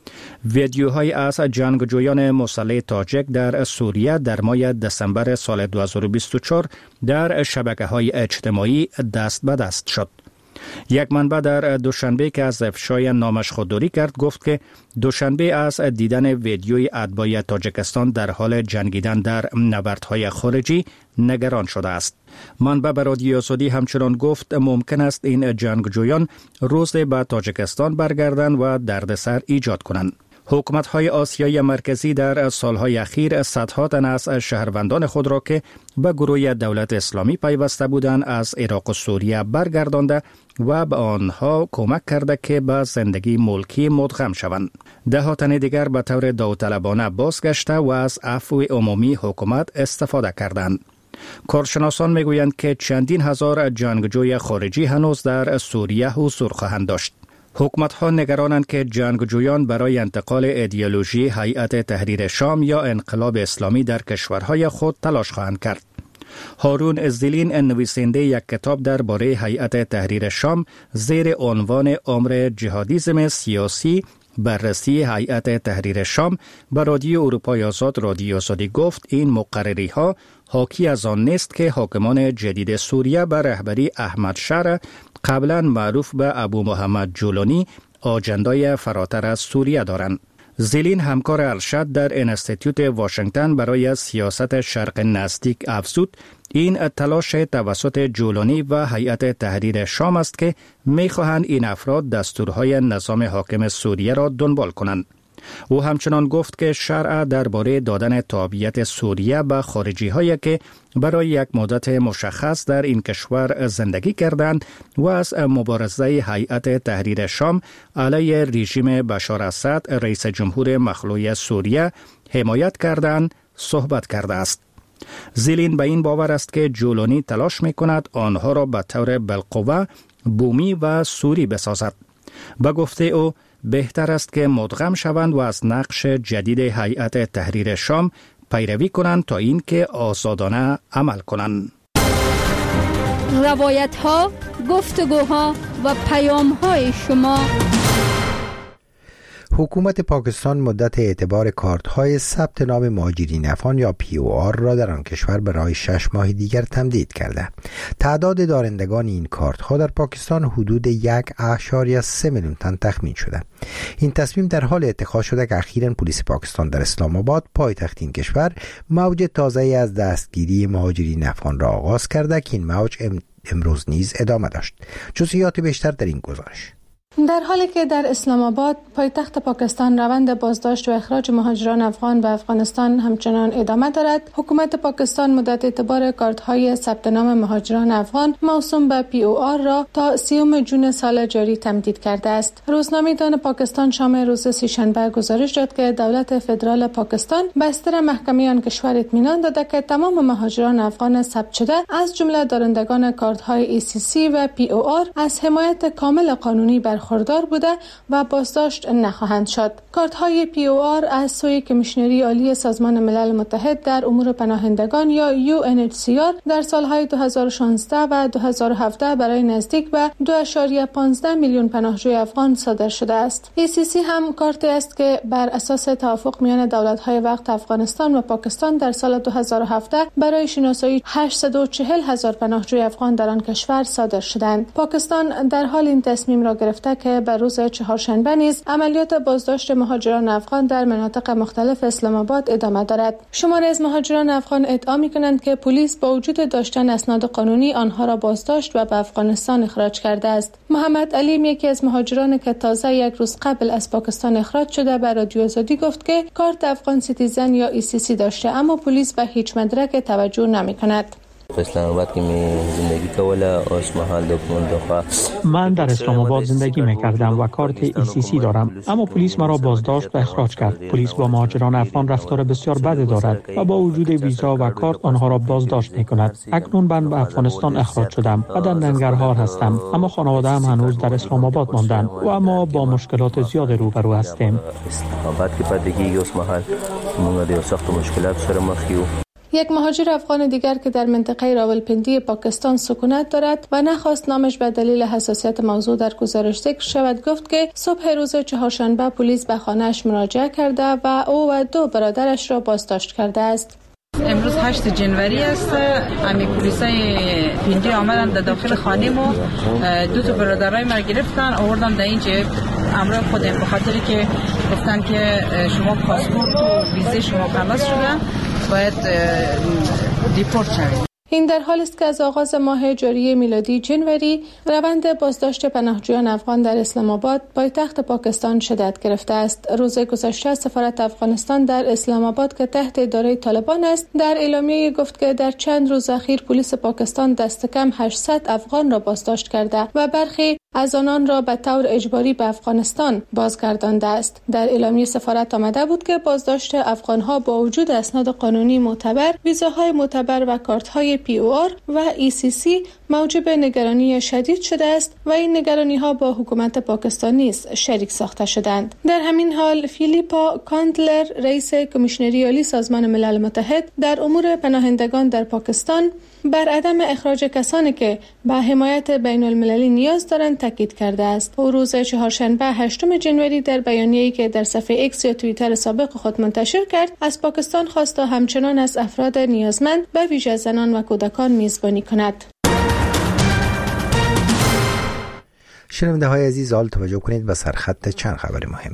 ویدیوهای از جنگجویان مسلح تاجیک در سوریه در ماه دسامبر سال دو هزار و بیست و چهار در شبکه‌های اجتماعی دست به دست شد. یک منبع در دوشنبه که از افشای نامش خودداری کرد گفت که دوشنبه از دیدن ویدیوی اتباع تاجیکستان در حال جنگیدن در نبردهای خارجی نگران شده است. منبع به رادیو آزادی همچنان گفت ممکن است این جنگجویان روز به تاجیکستان برگردند و دردسر ایجاد کنند. حکومت‌های آسیای مرکزی در سالهای اخیر صدها تن از شهروندان خود را که به گروه دولت اسلامی پیوسته بودند از عراق و سوریه برگردانده و به آنها کمک کرده که به زندگی ملکی مدغم شوند. ده ها تن دیگر به طور داوطلبانه بازگشته و از عفو عمومی حکومت استفاده کردند. کارشناسان میگویند که چندین هزار جنگجوی خارجی هنوز در سوریه حضور خواهند داشت. حکومت‌ها نگرانند که جنگجویان برای انتقال ایدئولوژی هیئت تحریر شام یا انقلاب اسلامی در کشورهای خود تلاش خواهند کرد. هارون زیلین نویسنده یک کتاب درباره هیئت تحریر شام زیر عنوان عمر جهادیسم سیاسی بررسی هیئت تحریر شام به رادیو اروپای آزاد رادیو آزادی گفت این مقرری ها حاکی از آن نیست که حاکمان جدید سوریه به رهبری احمد شر قبلا معروف به ابو محمد جولانی آجندای فراتر از سوریه دارند. زیلین همکار ارشد در انستیتوت واشنگتن برای سیاست شرق نزدیک افزود این تلاش توسط جولانی و هیئت تحریر شام است که می‌خواهند این افراد دستورهای نظام حاکم سوریه را دنبال کنند. او همچنان گفت که شرع درباره دادن تابعیت سوریه به خارجی هایی که برای یک مدت مشخص در این کشور زندگی کردند و از مبارزه هیئت تحریر شام علیه رژیم بشار اسد رئیس جمهور مخلوع سوریه حمایت کردند صحبت کرده است. زیلین به این باور است که جولانی تلاش می کند آنها را به طور بالقوه بومی و سوری بسازد. به گفته او بهتر است که مدغم شوند و از نقش جدید هیئت تحریر شام پیروی کنند تا اینکه آزادانه عمل کنند. روایت ها، گفتگوها و پیام های شما. حکومت پاکستان مدت اعتبار کارت های ثبت نام مهاجرین افغان یا پی او آر را در آن کشور برای شش ماه دیگر تمدید کرده. تعداد دارندگان این کارت ها در پاکستان حدود یک اشاریه سه میلیون تن تخمین شده. این تصمیم در حال اتخاذ شده که اخیراً پلیس پاکستان در اسلام آباد پایتخت این کشور موج تازه‌ای از دستگیری مهاجرین افغان را آغاز کرده که این موج امروز نیز ادامه داشت. جزئیات بیشتر در این گزارش. در حالی که در اسلام آباد پایتخت پاکستان روند بازداشت و اخراج مهاجران افغان به افغانستان همچنان ادامه دارد، حکومت پاکستان مدت اعتبار کارت‌های ثبت نام مهاجران افغان موسوم به پی او آر را تا سیوم جون سال جاری تمدید کرده است. روزنامه‌دان پاکستان شام روز سه‌شنبه گزارش داد که دولت فدرال پاکستان بستر محکمه آن کشور اطمینان داده که تمام مهاجران افغان ثبت شده از جمله دارندگان کارت‌های ای سی سی و پی او آر از حمایت کامل قانونی بر خردار بوده و بازداشت نخواهند شد. کارت‌های پی او آر از سوی کمیشنری عالی سازمان ملل متحد در امور پناهندگان یا یو ان اچ سی آر در سالهای دو هزار و شانزده و دو هزار و هفده برای نزدیک به دو اشاریه پانزده میلیون پناهجوی افغان صادر شده است. ای سی سی هم کارتی است که بر اساس توافق میان دولت‌های وقت افغانستان و پاکستان در سال دو هزار و هفده برای شناسایی هشتصد و چهل هزار پناهجوی افغان در آن کشور صادر شدند. پاکستان در حال این تصمیم را گرفته که بر روز چهارشنبه نیز عملیات بازداشت مهاجران افغان در مناطق مختلف اسلام آباد ادامه دارد. شماری از مهاجران افغان ادعا می‌کنند که پلیس با وجود داشتن اسناد قانونی آنها را بازداشت و به افغانستان اخراج کرده است. محمد علیم یکی از مهاجران که تازه یک روز قبل از پاکستان اخراج شده به رادیو آزادی گفت که کارت افغان سیتیزن یا ای سی سی داشته اما پلیس به هیچ مدرک توجه نمی‌کند. اسلام آباد که می زندگی کوله اوس محل دکمون دخوا من در اسلام آباد زندگی می‌کردم و کارت ای سی سی دارم اما پلیس مرا بازداشت و اخراج کرد. پلیس با مهاجران افغان رفتار بسیار بد دارد و با وجود ویزا و کارت آنها را بازداشت می‌کند. اکنون من به افغانستان اخراج شدم و در ننگرهار هستم اما خانواده‌ام هنوز در اسلام آباد ماندند و ما با مشکلات زیاد روبرو هستیم. آباد که پدیگی اوس محل ما د سخت مشکلات سره مخ یو. یک مهاجر افغان دیگر که در منطقه راولپندی پاکستان سکونت دارد و نخواست نامش به دلیل حساسیت موضوع در گزارش ذکر شود گفت که صبح روز چهارشنبه پلیس به خانه‌اش مراجعه کرده و او و دو برادرش را بازداشت کرده است. امروز هشت جنوری است. امی پلیسای پنجی آمدن در داخل خانه ما، دو تا برادرای ما گرفتن آوردن در اینجا امرای خودم به خاطری که گفتن که شما پاسپورت و ویزه شما خلاص شده باید دیپورت شوید. این در حالی است که از آغاز ماه جاری میلادی جنوری روند بازداشت پناهجویان افغان در اسلام آباد پایتخت پاکستان شدت گرفته است. روز گذشته سفارت افغانستان در اسلام آباد که تحت اداره طالبان است در اعلامیه گفت که در چند روز اخیر پلیس پاکستان دست کم هشتصد افغان را بازداشت کرده و برخی از آنان را به طور اجباری به افغانستان بازگردانده است. در اعلامیه سفارت آمده بود که بازداشت افغانها با وجود اسناد قانونی معتبر، ویزاهای معتبر و کارت‌های پی او آر و ای سی سی موجب نگرانی شدید شده است و این نگرانی‌ها با حکومت پاکستان نیز شریک ساخته شدند. در همین حال فیلیپا کاندلر رئیس کمیشنری عالی سازمان ملل متحد در امور پناهندگان در پاکستان بر عدم اخراج کسانی که به حمایت بین المللی نیاز دارند تاکید کرده است. او روز چهارشنبه هشتم جنوری در بیانیه‌ای که در صفحه ایکس یا توییتر سابق خود منتشر کرد از پاکستان خواست تا همچنان از افراد نیازمند به ویژه زنان و کودکان میزبانی کند. شنونده های عزیز، حال توجه کنید به سرخط چند خبر مهم.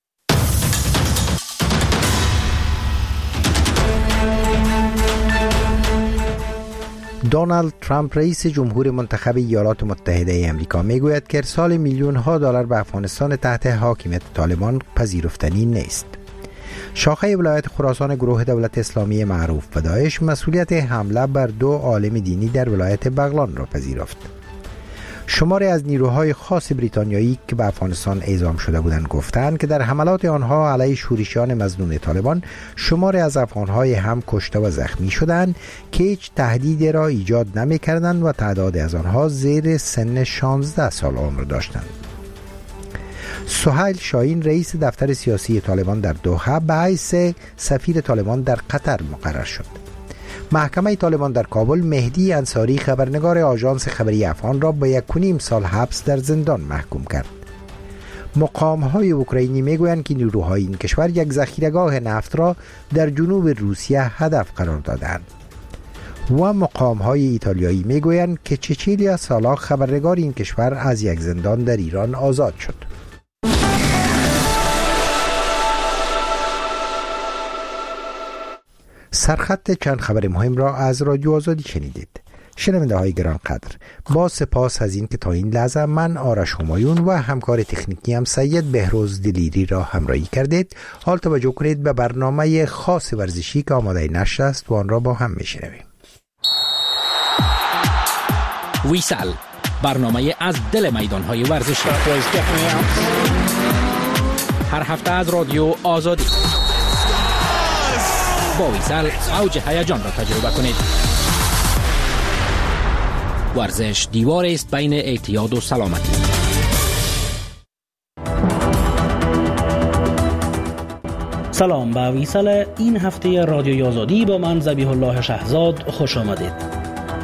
دونالد ترامپ رئیس جمهور منتخب ایالات متحده آمریکا میگوید که ارسال میلیون ها دلار به افغانستان تحت حاکمیت طالبان پذیرفتنی نیست. شاخه ولایت خراسان گروه دولت اسلامی معروف به داعش مسئولیت حمله بر دو عالم دینی در ولایت بغلان را پذیرفت. شماری از نیروهای خاص بریتانیایی که به افغانستان اعزام شده بودند گفتند که در حملات آنها علیه شورشیان مظنون طالبان شماری از افغانهای هم کشته و زخمی شدند که هیچ تهدیدی را ایجاد نمی‌کردند و تعداد از آنها زیر سن شانزده سال عمر داشتند. سهیل شاهین رئیس دفتر سیاسی طالبان در دوحه به حیث سفیر طالبان در قطر مقرر شد. محکمه طالبان در کابل مهدی انصاری خبرنگار آژانس خبری افغان را به یک و نیم سال حبس در زندان محکوم کرد. مقام‌های اوکراینی میگویند که نیروهای این کشور یک ذخیره‌گاه نفت را در جنوب روسیه هدف قرار دادند. و مقام‌های ایتالیایی میگویند که چچیلیا سالا خبرنگار این کشور از یک زندان در ایران آزاد شد. سرخط چند خبر مهم را از رادیو آزادی شنیدید. شنونده های گرانقدر، با سپاس از این که تا این لحظه من آرش همایون و همکار تکنیکی هم سید بهروز دلیری را همراهی کردید. حال توجه کنید به برنامه خاص ورزشی که آماده نشر است و آن را با هم میشنویم. ویسل، برنامه از دل میدان های ورزشی، هر هفته از رادیو آزادی. با ویسل اوج هیجان را تجربه کنید. ورزش دیوار است بین اعتیاد و سلامتی. سلام، به ویسل این هفته رادیو آزادی با من ذبیح الله شهزاد خوش آمدید.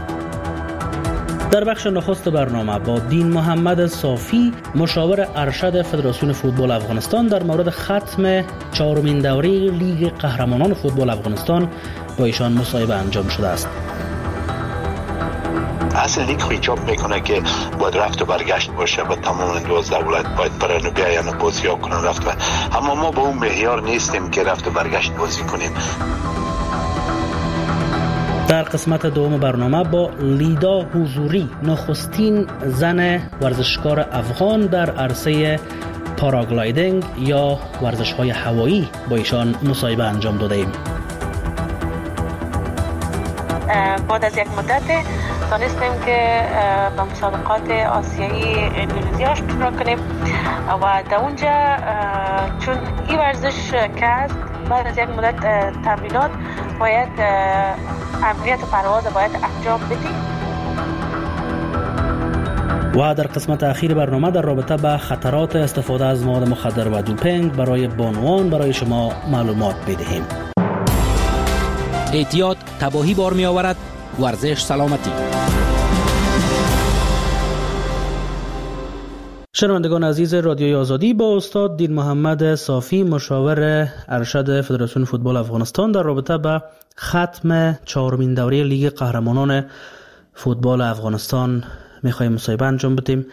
در بخش نخست برنامه با دین محمد صافی، مشاور ارشد فدراسیون فوتبال افغانستان، در مورد ختم چهارمین دوره لیگ قهرمانان فوتبال افغانستان با ایشان مصاحبه انجام شده است. اصل لیگ خو ایجاب میکنه که باید رفت و برگشت باشه و تمام دوازده ولایت باید برن و بیاین و بازی ها کنن رفت و اما ما با اون معیار نیستیم که رفت و برگشت بازی کنیم. در قسمت دوم برنامه با لیدا حضوری، نخستین زن ورزشکار افغان در عرصه پاراگلایدینگ یا ورزش‌های هوایی، با ایشان مصاحبه انجام داده ایم. بعد از یک مدت دانستیم که به مسابقات آسیایی اندونزیا اشتراک کنیم و در اونجا چون این ورزش که بعد از یک مدت تمرینات باید عملیات پرواز باید انجام بدیم. و در قسمت اخیر برنامه در رابطه با خطرات استفاده از مواد مخدر و دوپینگ برای بانوان برای شما معلومات بدهیم. اعتیاد تباهی بار می آورد، ورزش سلامتی. شنوندگان عزیز رادیوی آزادی، با استاد دین محمد صافی، مشاور ارشد فدراسیون فوتبال افغانستان، در رابطه با ختم چهارمین دوره لیگ قهرمانان فوتبال افغانستان میخوایم مصاحبه انجام بدیم.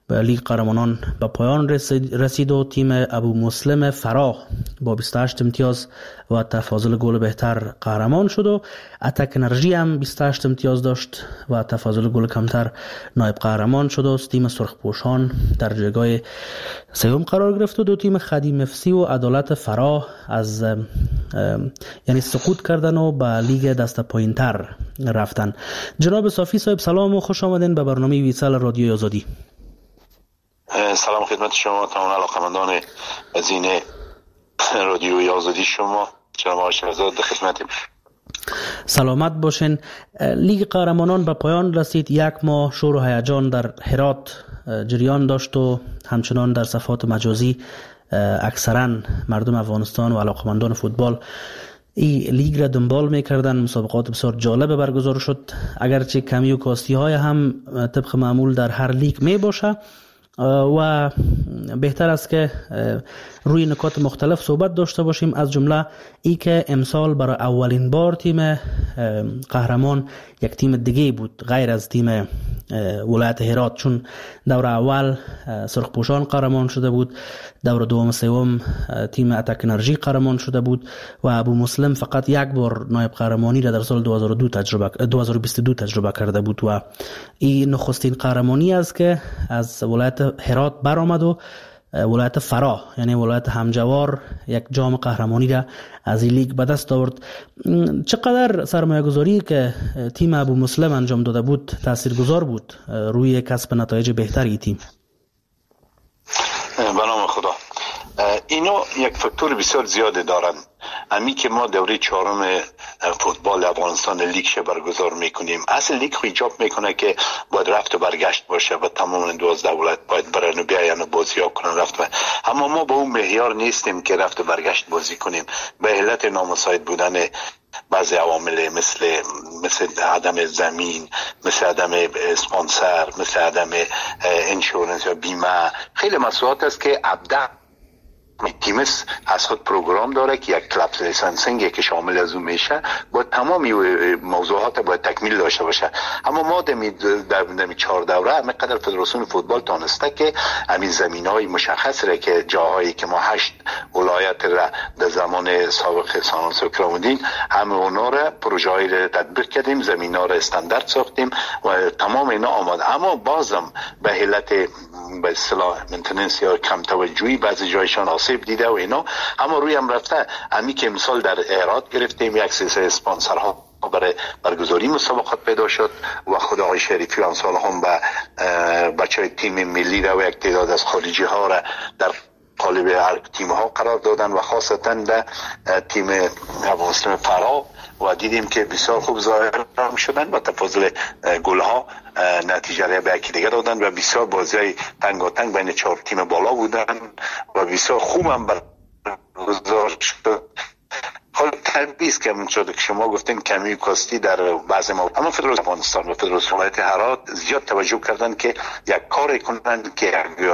لیگ قهرمانان به پایان رسید و تیم ابو مسلم فراه با بیست و هشت امتیاز و تفاضل گل بهتر قهرمان شد و اتک انرژی هم بیست و هشت امتیاز داشت و تفاضل گل کمتر نایب قهرمان شد و تیم سرخپوشان در جایگاه سوم قرار گرفت و دو تیم خدیم افسی و عدالت فراه از یعنی سقوط کردن و به لیگ دست پایینتر رفتن. جناب صافی صاحب سلام و خوش آمدین به برنامه ویسال رادیو آزادی. سلام خدمت شما تمام علاقمندان عزیز رادیوی آزادی شما. جناب شهزاد خدمتم. سلامت باشین. لیگ قهرمانان به پایان رسید. یک ماه شور و هیجان در هرات جریان داشت و همچنان در صفحات مجازی اکثرا مردم افغانستان و علاقمندان فوتبال این لیگ را دنبال میکردن. مسابقات بسیار جالب برگزار شد، اگرچه کمی و کاستی های هم طبق معمول در هر لیگ می باشه و بهتر است که روی نکات مختلف صحبت داشته باشیم، از جمله ای که امسال برای اولین بار تیم قهرمان یک تیم دیگه بود غیر از تیم ولایت هرات، چون دور اول سرخپوشان قهرمان شده بود، دور دوم سوم تیم اتک انرژی قهرمان شده بود و ابو مسلم فقط یک بار نایب قهرمانی را در سال دو هزار و دو تجربه دو هزار و بیست و دو تجربه کرده بود و این نخستین قهرمانی است که از ولایت هرات برآمد و ولایت فراه یعنی ولایت همجوار یک جام قهرمانی را از این لیگ به دست آورد. چقدر سرمایه گذاری که تیم ابو مسلم انجام داده بود تاثیرگذار بود روی کسب نتایج بهتری تیم؟ به نام خدا. اینو یک فاکتور بسیار زیاده دارن. امی که ما دوره چهارم فوتبال افغانستان لیگ شه برگزار میکنیم، اصل لیگ خو ایجاب میکنه که باید رفت و برگشت باشه و تمام دوازده ولایت باید برن و بیاین و بازی ها کنن رفت و اما ما با اون معیار نیستیم که رفت و برگشت بازی کنیم به علت نامساعد بودن بعضی عوامل مثل مثل عدم زمین، مثل عدم اسپانسر، مثل عدم انشورنس یا بیمه. خیلی مسئولیت است که ابدا تیمس از خود پروگرام داره که یک کلاب لیسانسینگ که شامل از اون میشه با تمامی موضوعات باید تکمیل داشته باشه. اما ما دمی در دمی چهار دوره همینقدر فدراسیون فوتبال تانسته که همین زمینهای مشخص را که جاهایی که ما هشت ولایت را در زمان سابق سانان سکرامودین همه اونا را پروژه‌ای را تطبیق کردیم، زمینا را استاندارد ساختیم و تمام اینا آماده. اما بازم به علت به اصطلاح مینتیننس یا کم توجهی بعضی جایشان آسیب دیده و اینا، اما روی هم رفته. امی که مثال در هرات گرفتیم یک سلسله اسپانسرها برای برگزاری مسابقات پیدا شد و خود آقای شریفی و امثال هم به بچهای تیم ملی را و یک تعداد از خارجی ها را در قالب هر تیم ها قرار دادن و خاصتا در تیم افغانستان فرا و دیدیم که بسیار خوب ظاهر شدن و تفاضل گل ها نتیجه را به یکی دیگه دادن و بسیار بازی تنگاتنگ بین چهار تیم بالا بودن و بسیار خوب هم برگزار شد. حالا طبیعی است که شده که شما گفتین کمی کاستی در بعض موارد، اما فدراسیون افغانستان و فدراسیون ولایت هرات زیاد توجه کردن که یک کاری کنن که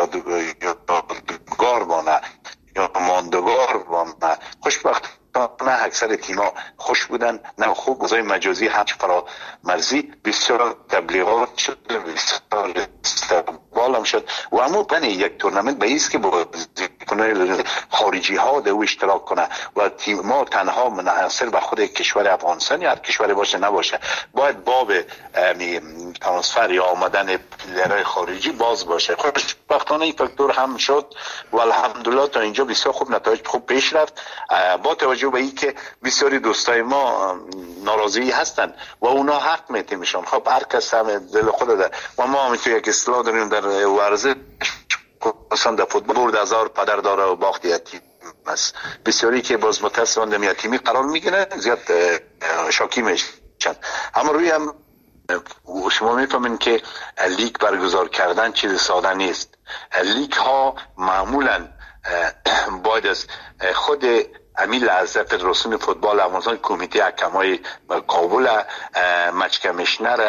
یادگار بانه یا ماندگار بانه. خوشبخت نه اکثر تیم‌ها خوش بودن، نه خوب گزای مجازی هم فرا مرزی بسیار تبلیغات شد، بسیار استقبال هم شد و اما بنی یک تورنمنت به ایست که بازیکنان خارجی ها در او اشتراک کنه و تیم ما تنها منحصر به خود کشور افغانستان یا هر کشوری باشه نباشه، باید باب ترانسفر یا آمدن پلیرهای خارجی باز باشه. خوشبختانه این فاکتور هم شد و الحمدلله تا اینجا بسیار خوب نتایج خوب پیش رفت، با توجه به این که بسیاری دوستای ما ناراضی هستن و اونا حق میتیمشون. خب هر کس هم دل خود داره و ما هم تو یک اصطلاح داریم در ورزش مثلا در فوتبال برد هزار پدر داره و باخت یتیم است. بسیاری که باز متاسفانه در یتیمی قرار میگیرن زیاد شاکی میشن. اما روی هم شما میفهمین که لیگ برگزار کردن چیز ساده نیست. لیگ ها معمولا باید از خود امی لحظه فدراسیون فوتبال افغانستان، کمیته حکمای کابل، مچ کمیشنر،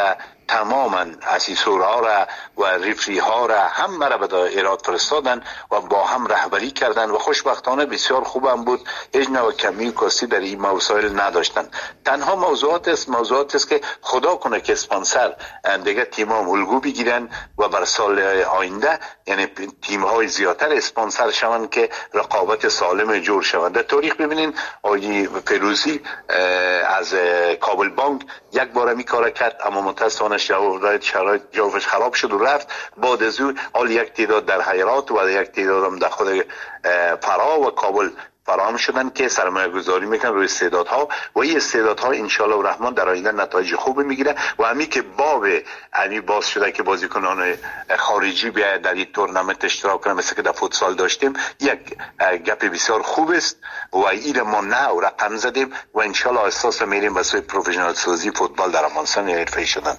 تماما اسیسورها را و ریفری ها را همه را به ایراد فرستادن و با هم رهبری کردن و خوشبختانه بسیار خوبم بود. هیچ نوع کمی و کاستی در این مسائل نداشتن. تنها موضوعات است موضوعات است که خدا کنه که اسپانسر دیگه تیم ها الگو بگیرن و بر سال آینده یعنی تیم های زیادتر اسپانسر شوند که رقابت سالم جور شوند. در تاریخ ببینین آقای فیروزی از کابل بانک یک بار می کار کرد اما متاسفانه شرایط جوش خراب شد و رفت. بعد از او حال یک تعداد در حیرات و یک تعداد هم در خود فرا و کابل فراهم شدن که سرمایه گذاری میکنن روی استعدادها و این استعدادها انشالله و رحمان در آینده نتایج خوبی میگیره و همین که باب همین باز شده که بازیکنان خارجی بیاید در این تورنمنت اشتراک کنن مثل که در فوتسال داشتیم یک گپ بسیار خوب است و این ما نه و رقم زدیم و انشالله احساس میریم به سوی پروفشنال سازی فوتبال در افغانستان حرفه‌ای شدن.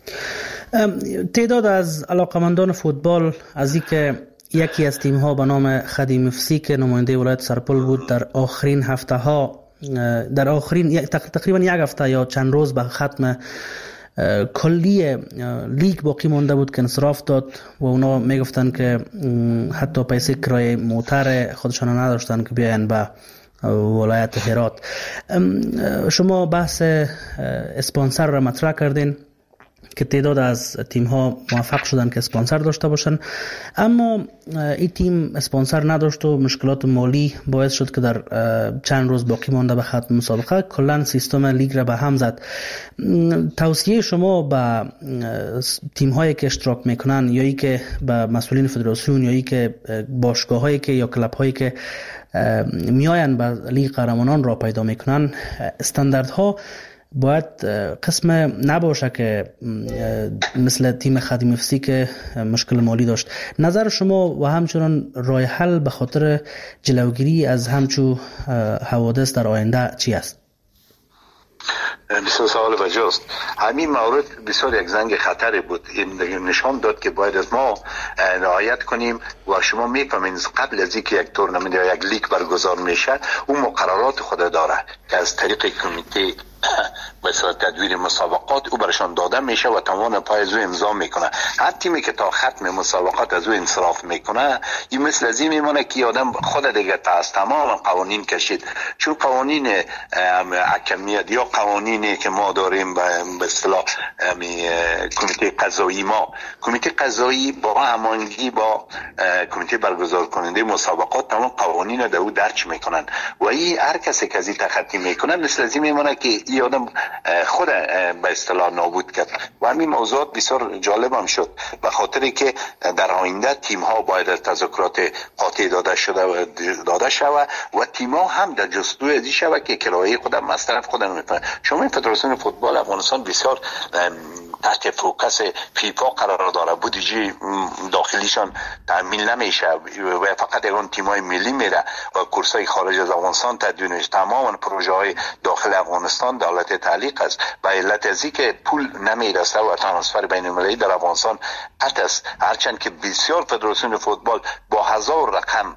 تعداد از علاقمندان فوتبال از اینکه یکی از تیم ها به نام خدیم اف سی که نماینده ولایت سرپل بود در آخرین هفته ها در آخرین تقریبا یک هفته یا چند روز به ختم کلی لیگ باقی مانده بود که انصراف داد و اونا میگفتن که حتی پیسه کرایه موتر خودشان نداشتن که بیاین به ولایت هرات. شما بحث اسپانسر را مطرح کردین که تعداد از تیم ها موفق شدن که اسپانسر داشته باشن، اما این تیم اسپانسر نداشت و مشکلات مالی باعث شد که در چند روز باقی مانده به ختم مسابقه کلا سیستم لیگ را به هم زد. توصیه شما به تیم هایی که اشتراک میکنن یا ای که به مسئولین فدراسیون یا ای که باشگاه هایی که یا کلب هایی که میاین به لیگ قهرمانان را پیدا میکنن، استانداردها باید قسم نباشه که مثل تیم خدیم اف سی که مشکل مالی داشت. نظر شما و همچنان راه حل به خاطر جلوگیری از همچو حوادث در آینده چی است؟ بسیار سوال وجاست. همین مورد بسیار یک زنگ خطری بود. این نشان داد که باید از ما رعایت کنیم و شما میفهمین قبل از اینکه یک تورنمنت یا یک لیگ برگزار میشه اون مقررات خود داره که از طریق کمیته مثلا تدویر مسابقات او برشان داده میشه و تمام پای از او امضا میکنه. هر تیمی که تا ختم مسابقات از او انصراف میکنه این مثل از این میمونه که آدم خود دیگه تا از تمام قوانین کشید، چون قوانین حکمیت یا قوانینی که ما داریم به اصطلاح کمیته قضایی ما کمیته قضایی با هماهنگی با کمیته برگزار کننده مسابقات تمام قوانین در او درج میکنن و این هر کسی که از این تخطی میکنه مثل از این میمونه که این آدم خود به اصطلاح نابود کرد. و همین موضوعات بسیار جالب هم شد به خاطری که در آینده تیم ها باید از تذکرات قاطع داده شده داده شود و تیم ها هم در جستجوی ازی شود که کرایه خودم مصرف خودم میکنه. شما این فدراسیون فوتبال افغانستان بسیار تحت فوکس فیفا قرار داره، بودجه داخلیشان تامین نمیشه و فقط اون تیمای ملی میره و کورسای خارج از افغانستان تدوینش تماما پروژه های داخل افغانستان دولت تعلیق است و علت ازی که پول نمیرسه و ترانسفر بین المللی در افغانستان قطع است. هرچند که بسیار فدراسیون فوتبال با هزار رقم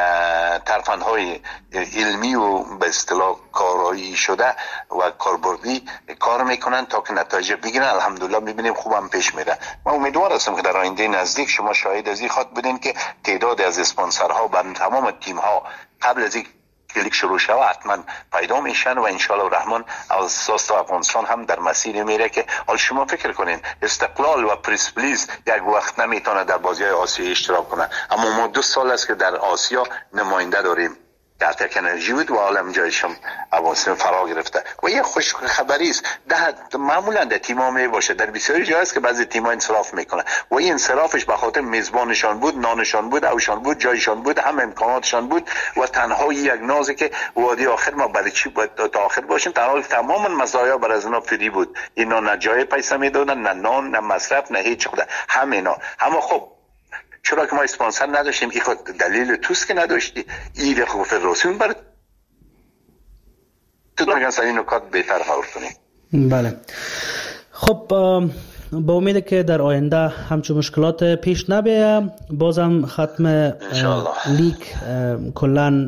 ترفندهای علمی و به اصطلاح کارایی شده و کاربردی کار میکنن تا که نتایج بگیرن. الحمدلله میبینیم خوبم پیش میره. من امیدوار هستم که در آینده نزدیک شما شاهد از این خواهد بودین که تعداد از اسپانسرها بر تمام تیم ها قبل از این لیگ شروع شود حتما پیدا میشن و انشالله الرحمن از اساس افغانستان هم در مسیر میره که حال شما فکر کنین استقلال و پرسپولیس یک وقت نمیتونه در بازی آسیا اشتراک کنه، اما ما دو سال است که در آسیا نماینده داریم. دهتک انرژی بود و عالم جایشم افغانستان فرا گرفته و یه خوش خبری است. ده معمولا در تیم‌ها می باشه، در بسیاری جاها است که بعضی تیم‌ها انصراف میکنه و این انصرافش به خاطر میزبانشان بود، نانشان بود، اوشان بود، جایشان بود، هم امکاناتشان بود و تنها یک نازه که وادی آخر ما برای چی باید تا آخر باشیم، در حالی تمام مزایا بر از اینا فری بود. اینا نه جای پیسه میدادن، نه نان، نه مصرف، نه هیچ خود همینا. اما خب چرا که ما اسپانسر نداشتیم؟ این خود دلیل توست که نداشتی. این خود فدراسیون برای تو دارگن سر این نکات بهتر خور کنیم. بله خب با امید که در آینده همچون مشکلات پیش نبیه، بازم ختم لیگ کلن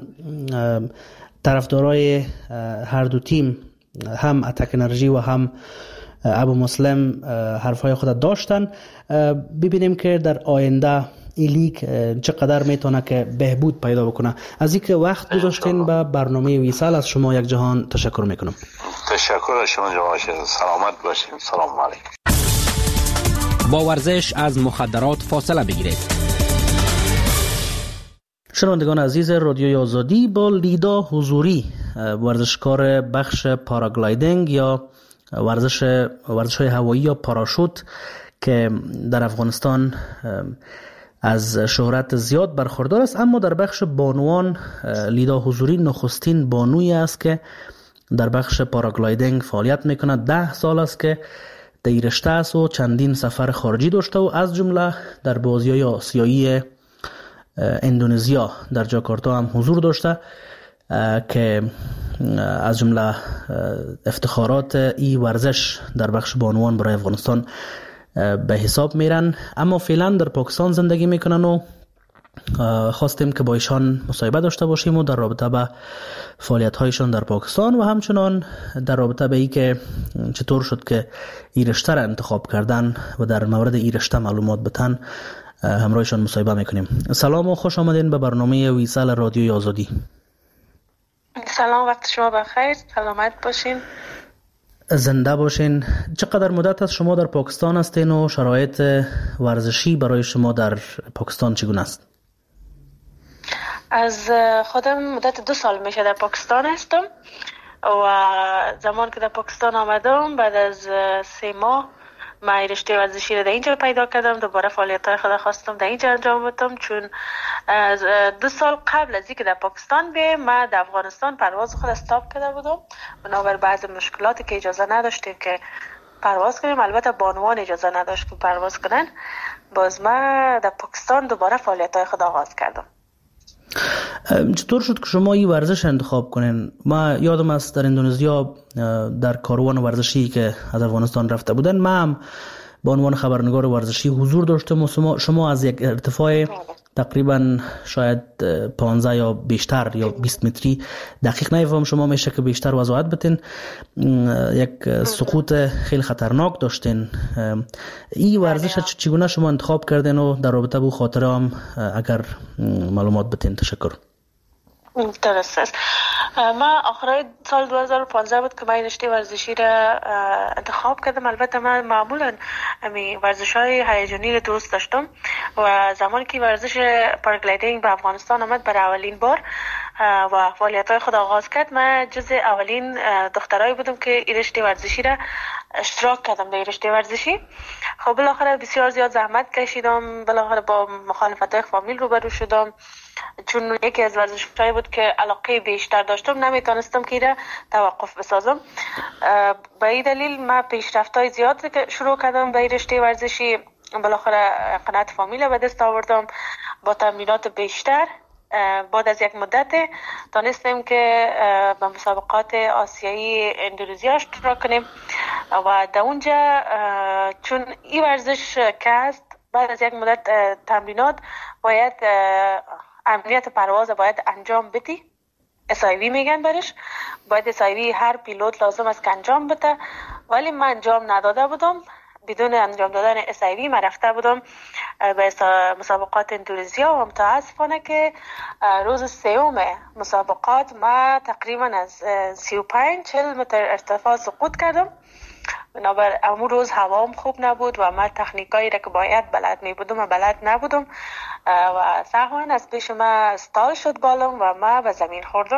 طرفدارای هر دو تیم هم اتک انرژی و هم ابو مسلم حرفهای خود داشتن. ببینیم که در آینده این لیگ چقدر میتونه که بهبود پیدا بکنه. از اینکه وقت گذاشتین به برنامه ویسال از شما یک جهان تشکر میکنم. تشکر از شما جناب. سلامت باشین. سلام علیکم. با ورزش از مخدرات فاصله بگیرید. شنوندگان عزیز رادیوی آزادی، با لیدا حضوری ورزشکار بخش پاراگلایدینگ یا ورزش ورزش‌های هوایی یا پاراشوت که در افغانستان از شهرت زیاد برخوردار است، اما در بخش بانوان لیدا حضوری نخستین بانویی است که در بخش پاراگلایدینگ فعالیت میکنه. ده سال است که در این رشته است و چندین سفر خارجی داشته و از جمله در بازی‌های آسیایی اندونزیا در جاکارتا هم حضور داشته که از جمله افتخارات این ورزش در بخش بانوان برای افغانستان به حساب میرن. اما فعلا در پاکستان زندگی میکنن و خواستیم که با ایشان مصاحبه داشته باشیم و در رابطه به فعالیت هایشان در پاکستان و همچنان در رابطه به ای که چطور شد که این رشته را انتخاب کردن و در مورد این رشته معلومات بتن همراهشان مصاحبه میکنیم. سلام و خوش آمدین به برنامه ویسال رادیوی آزادی. سلام، وقت شما بخیر. سلامت باشین. زنده باشین. چقدر مدت است شما در پاکستان هستین و شرایط ورزشی برای شما در پاکستان چگونه است؟ از خودم مدت دو سال میشه در پاکستان هستم و زمان که در پاکستان آمدم بعد از سه ماه من رشته ورزشی را در اینجا پیدا کردم. دوباره فعالیت‌های خود خواستم در اینجا انجام بدم، چون دو سال قبل از اینکه در پاکستان بیام من در افغانستان پرواز خود استاپ کرده بودم بنابر بعض مشکلاتی که اجازه نداشتیم که پرواز کنیم. البته بانوان اجازه نداشت که پرواز کنن. باز من در پاکستان دوباره فعالیت‌های خود آغاز کردم. چطور شد که شما این ورزش انتخاب کنین؟ ما یادم است در اندونزیا در کاروان ورزشی که از افغانستان رفته بودن ما هم به عنوان خبرنگار ورزشی حضور داشتم و شما, شما از یک ارتفاع تقریبا شاید پانزده یا بیشتر یا بیست متری، دقیق نمیفهم شما میشه که بیشتر وضاحت بتین، یک سقوط خیلی خطرناک داشتین. این ورزش چگونه شما انتخاب کردین و در رابطه با خاطره هم اگر معلومات بتین؟ تشکر. درست است. من آخرای سال دو هزار و پانزده بود که من رشته ورزشی را انتخاب کردم. البته من معمولا امی ورزش‌های هیجانی را دوست داشتم و زمانی که ورزش پاراگلایدینگ به افغانستان آمد برای اولین بار و فعالیت‌های خود آغاز کرد، من جزء اولین دخترایی بودم که این رشته ورزشی را اشتراک کردم در رشته ورزشی. خب بالاخره بسیار زیاد زحمت کشیدم، بالاخره با مخالفت‌های فامیل روبرو شدم، چون یکی از ورزش‌هایی بود که علاقه بیشتر داشتم نمیتونستم که را توقف بسازم. به این دلیل من پیشرفت‌های زیاد شروع کردم به رشته ورزشی. بالاخره قناعت فامیل به دست آوردم با تمرینات بیشتر. بعد از یک مدت دانستیم که به مسابقات آسیایی اندونزیا اشتراک کنیم و در اونجا چون این ورزش که است بعد از یک مدت تمرینات باید عملیات پرواز باید انجام بدی. اس آی وی میگن برش. باید اس آی وی هر پیلوت لازم است که انجام بده، ولی من انجام نداده بودم. بدون انجام دادن اس آی وی من رفته بودم به مسابقات اندونزیا و متاسفانه که روز سوم مسابقات ما تقریبا از سی و پنج چهل متر ارتفاع سقوط کردم. بنابر امون روز هوام خوب نبود و من تکنیکایی را که باید بلد می بودم و بلد نبودم و سهوان از پیش ما استال شد بالم و ما به زمین خوردم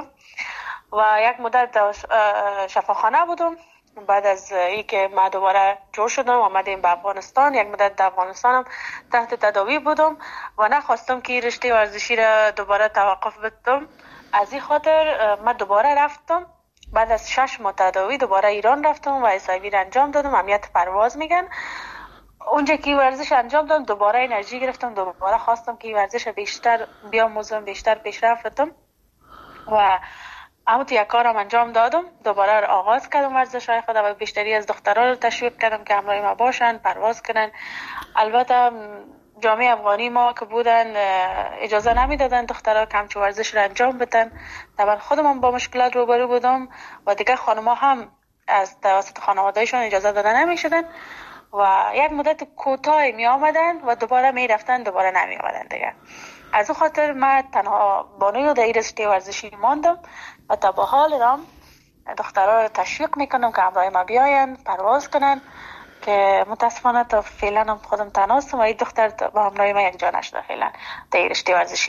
و یک مدت شفاخانه بودم. بعد از اینکه ما دوباره جور شدم آمدیم به افغانستان، یک مدت در افغانستانم تحت تداوی بودم و نخواستم که رشته ورزشی را دوباره توقف بدم. از این خاطر من دوباره رفتم. بعد از شش ماه تداوی دوباره ایران رفتم و اس آی وی را انجام دادم، عملیات پرواز میگن. اونجا که ورزش انجام دادم دوباره انرژی گرفتم، دوباره خواستم که ورزش بیشتر بیاموزم، بیشتر پیشرفت بدم و اما تو یک کارم انجام دادم. دوباره آغاز کردم ورزش های خود و بیشتری از دخترها رو تشویق کردم که همراه ما باشن، پرواز کنن. البته جامعه افغانی ما که بودن اجازه نمیدادن دخترها که همچون ورزش رو انجام بدن. طبعا خودم با مشکلات روبرو بودم و دیگه خانم‌ها هم از توسط خانوادهشون اجازه داده نمی شدن و یک مدت کوتاهی می آمدن و دوباره می رفتن، دوباره نمی آمدن دیگه. از اون خاطر من تنها بانوی در این رشته ورزشی ماندم و تا به حال رام دخترها رو تشویق میکنم که همراه ما بیاین پرواز کنن، که متاسفانه تا فعلا هم خودم تنها هستم و این دختر با همراه ما یک جا نشده فعلا در این رشته ورزشی.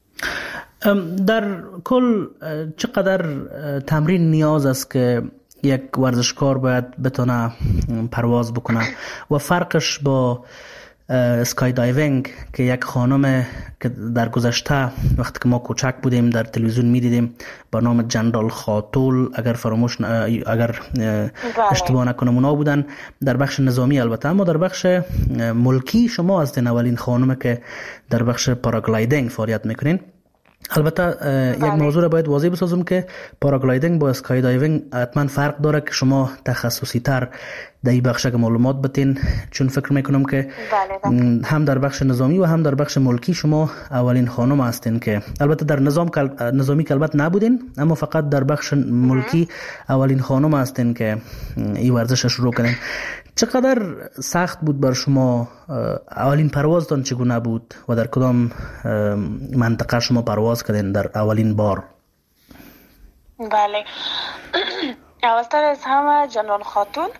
در کل چقدر تمرین نیاز است که یک ورزشکار باید بتونه پرواز بکنه و فرقش با اسکای دایوینگ که یک خانم که در گذشته وقتی که ما کوچک بودیم در تلویزیون میدیدیم با نام جنرال خاتول، اگر فراموش اگر اشتباه نکنم اونا بودن در بخش نظامی البته، اما در بخش ملکی شما هستین اولین خانم که در بخش پاراگلایدینگ فعالیت میکنین. البته یک موضوع را باید واضح بسازم که پاراگلایدینگ با اسکای دایوینگ حتما فرق داره که شما تخصصی تر در این بخش معلومات بتین، چون فکر میکنم که هم در بخش نظامی و هم در بخش ملکی شما اولین خانم هستین که البته در نظام نظامی که البته نبودین، اما فقط در بخش ملکی اولین خانم هستین که این ورزش شروع کردین. چقدر سخت بود بر شما؟ اولین پروازتان چگونه بود و در کدام منطقه شما پرواز کردین در اولین بار؟ بله، اولتر از همه جنرال خاتون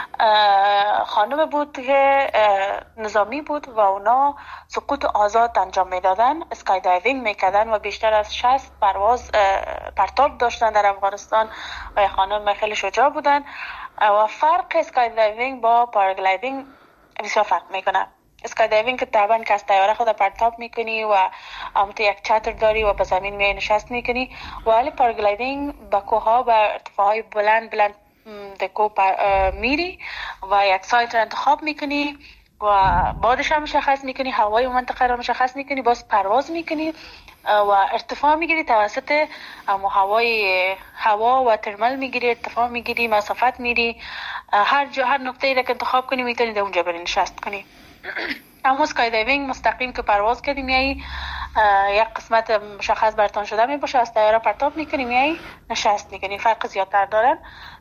خانم بود که نظامی بود و اونا سقوط آزاد انجام میدادن، اسکای دایوینگ میکردن و بیشتر از شصت پرواز پرتاب داشتن در افغانستان و خانم خیلی شجاع بودن و فرق اسکای دایوینگ با پاراگلایدینگ بسیار فرق میکنه. اسکای دایوینگ که طبعا که از طیاره خود پرتاب میکنی و تو یک چتر داری و به زمین می نشست میکنی، ولی پاراگلایدینگ با کوها و ارتفاعهای بلند بلند دکو میری و یک سایت را انتخاب میکنی و بادش هم مشخص میکنی، هوای منطقه را مشخص میکنی، باز پرواز میکنی و ارتفاع میگیری توسط هوای هوا و ترمل میگیری، ارتفاع میگیری، مسافت میری، هر جا هر نقطه‌ای را که انتخاب کنی میتونی در اونجا بری نشست کنی. اما اسکای دایوینگ مستقیم که پرواز کردی میایی یک قسمت مشخص برتان شده می باشه، از طیاره پرتاب میکنی میایی نشست میکنی، فرق زیادتر دارن.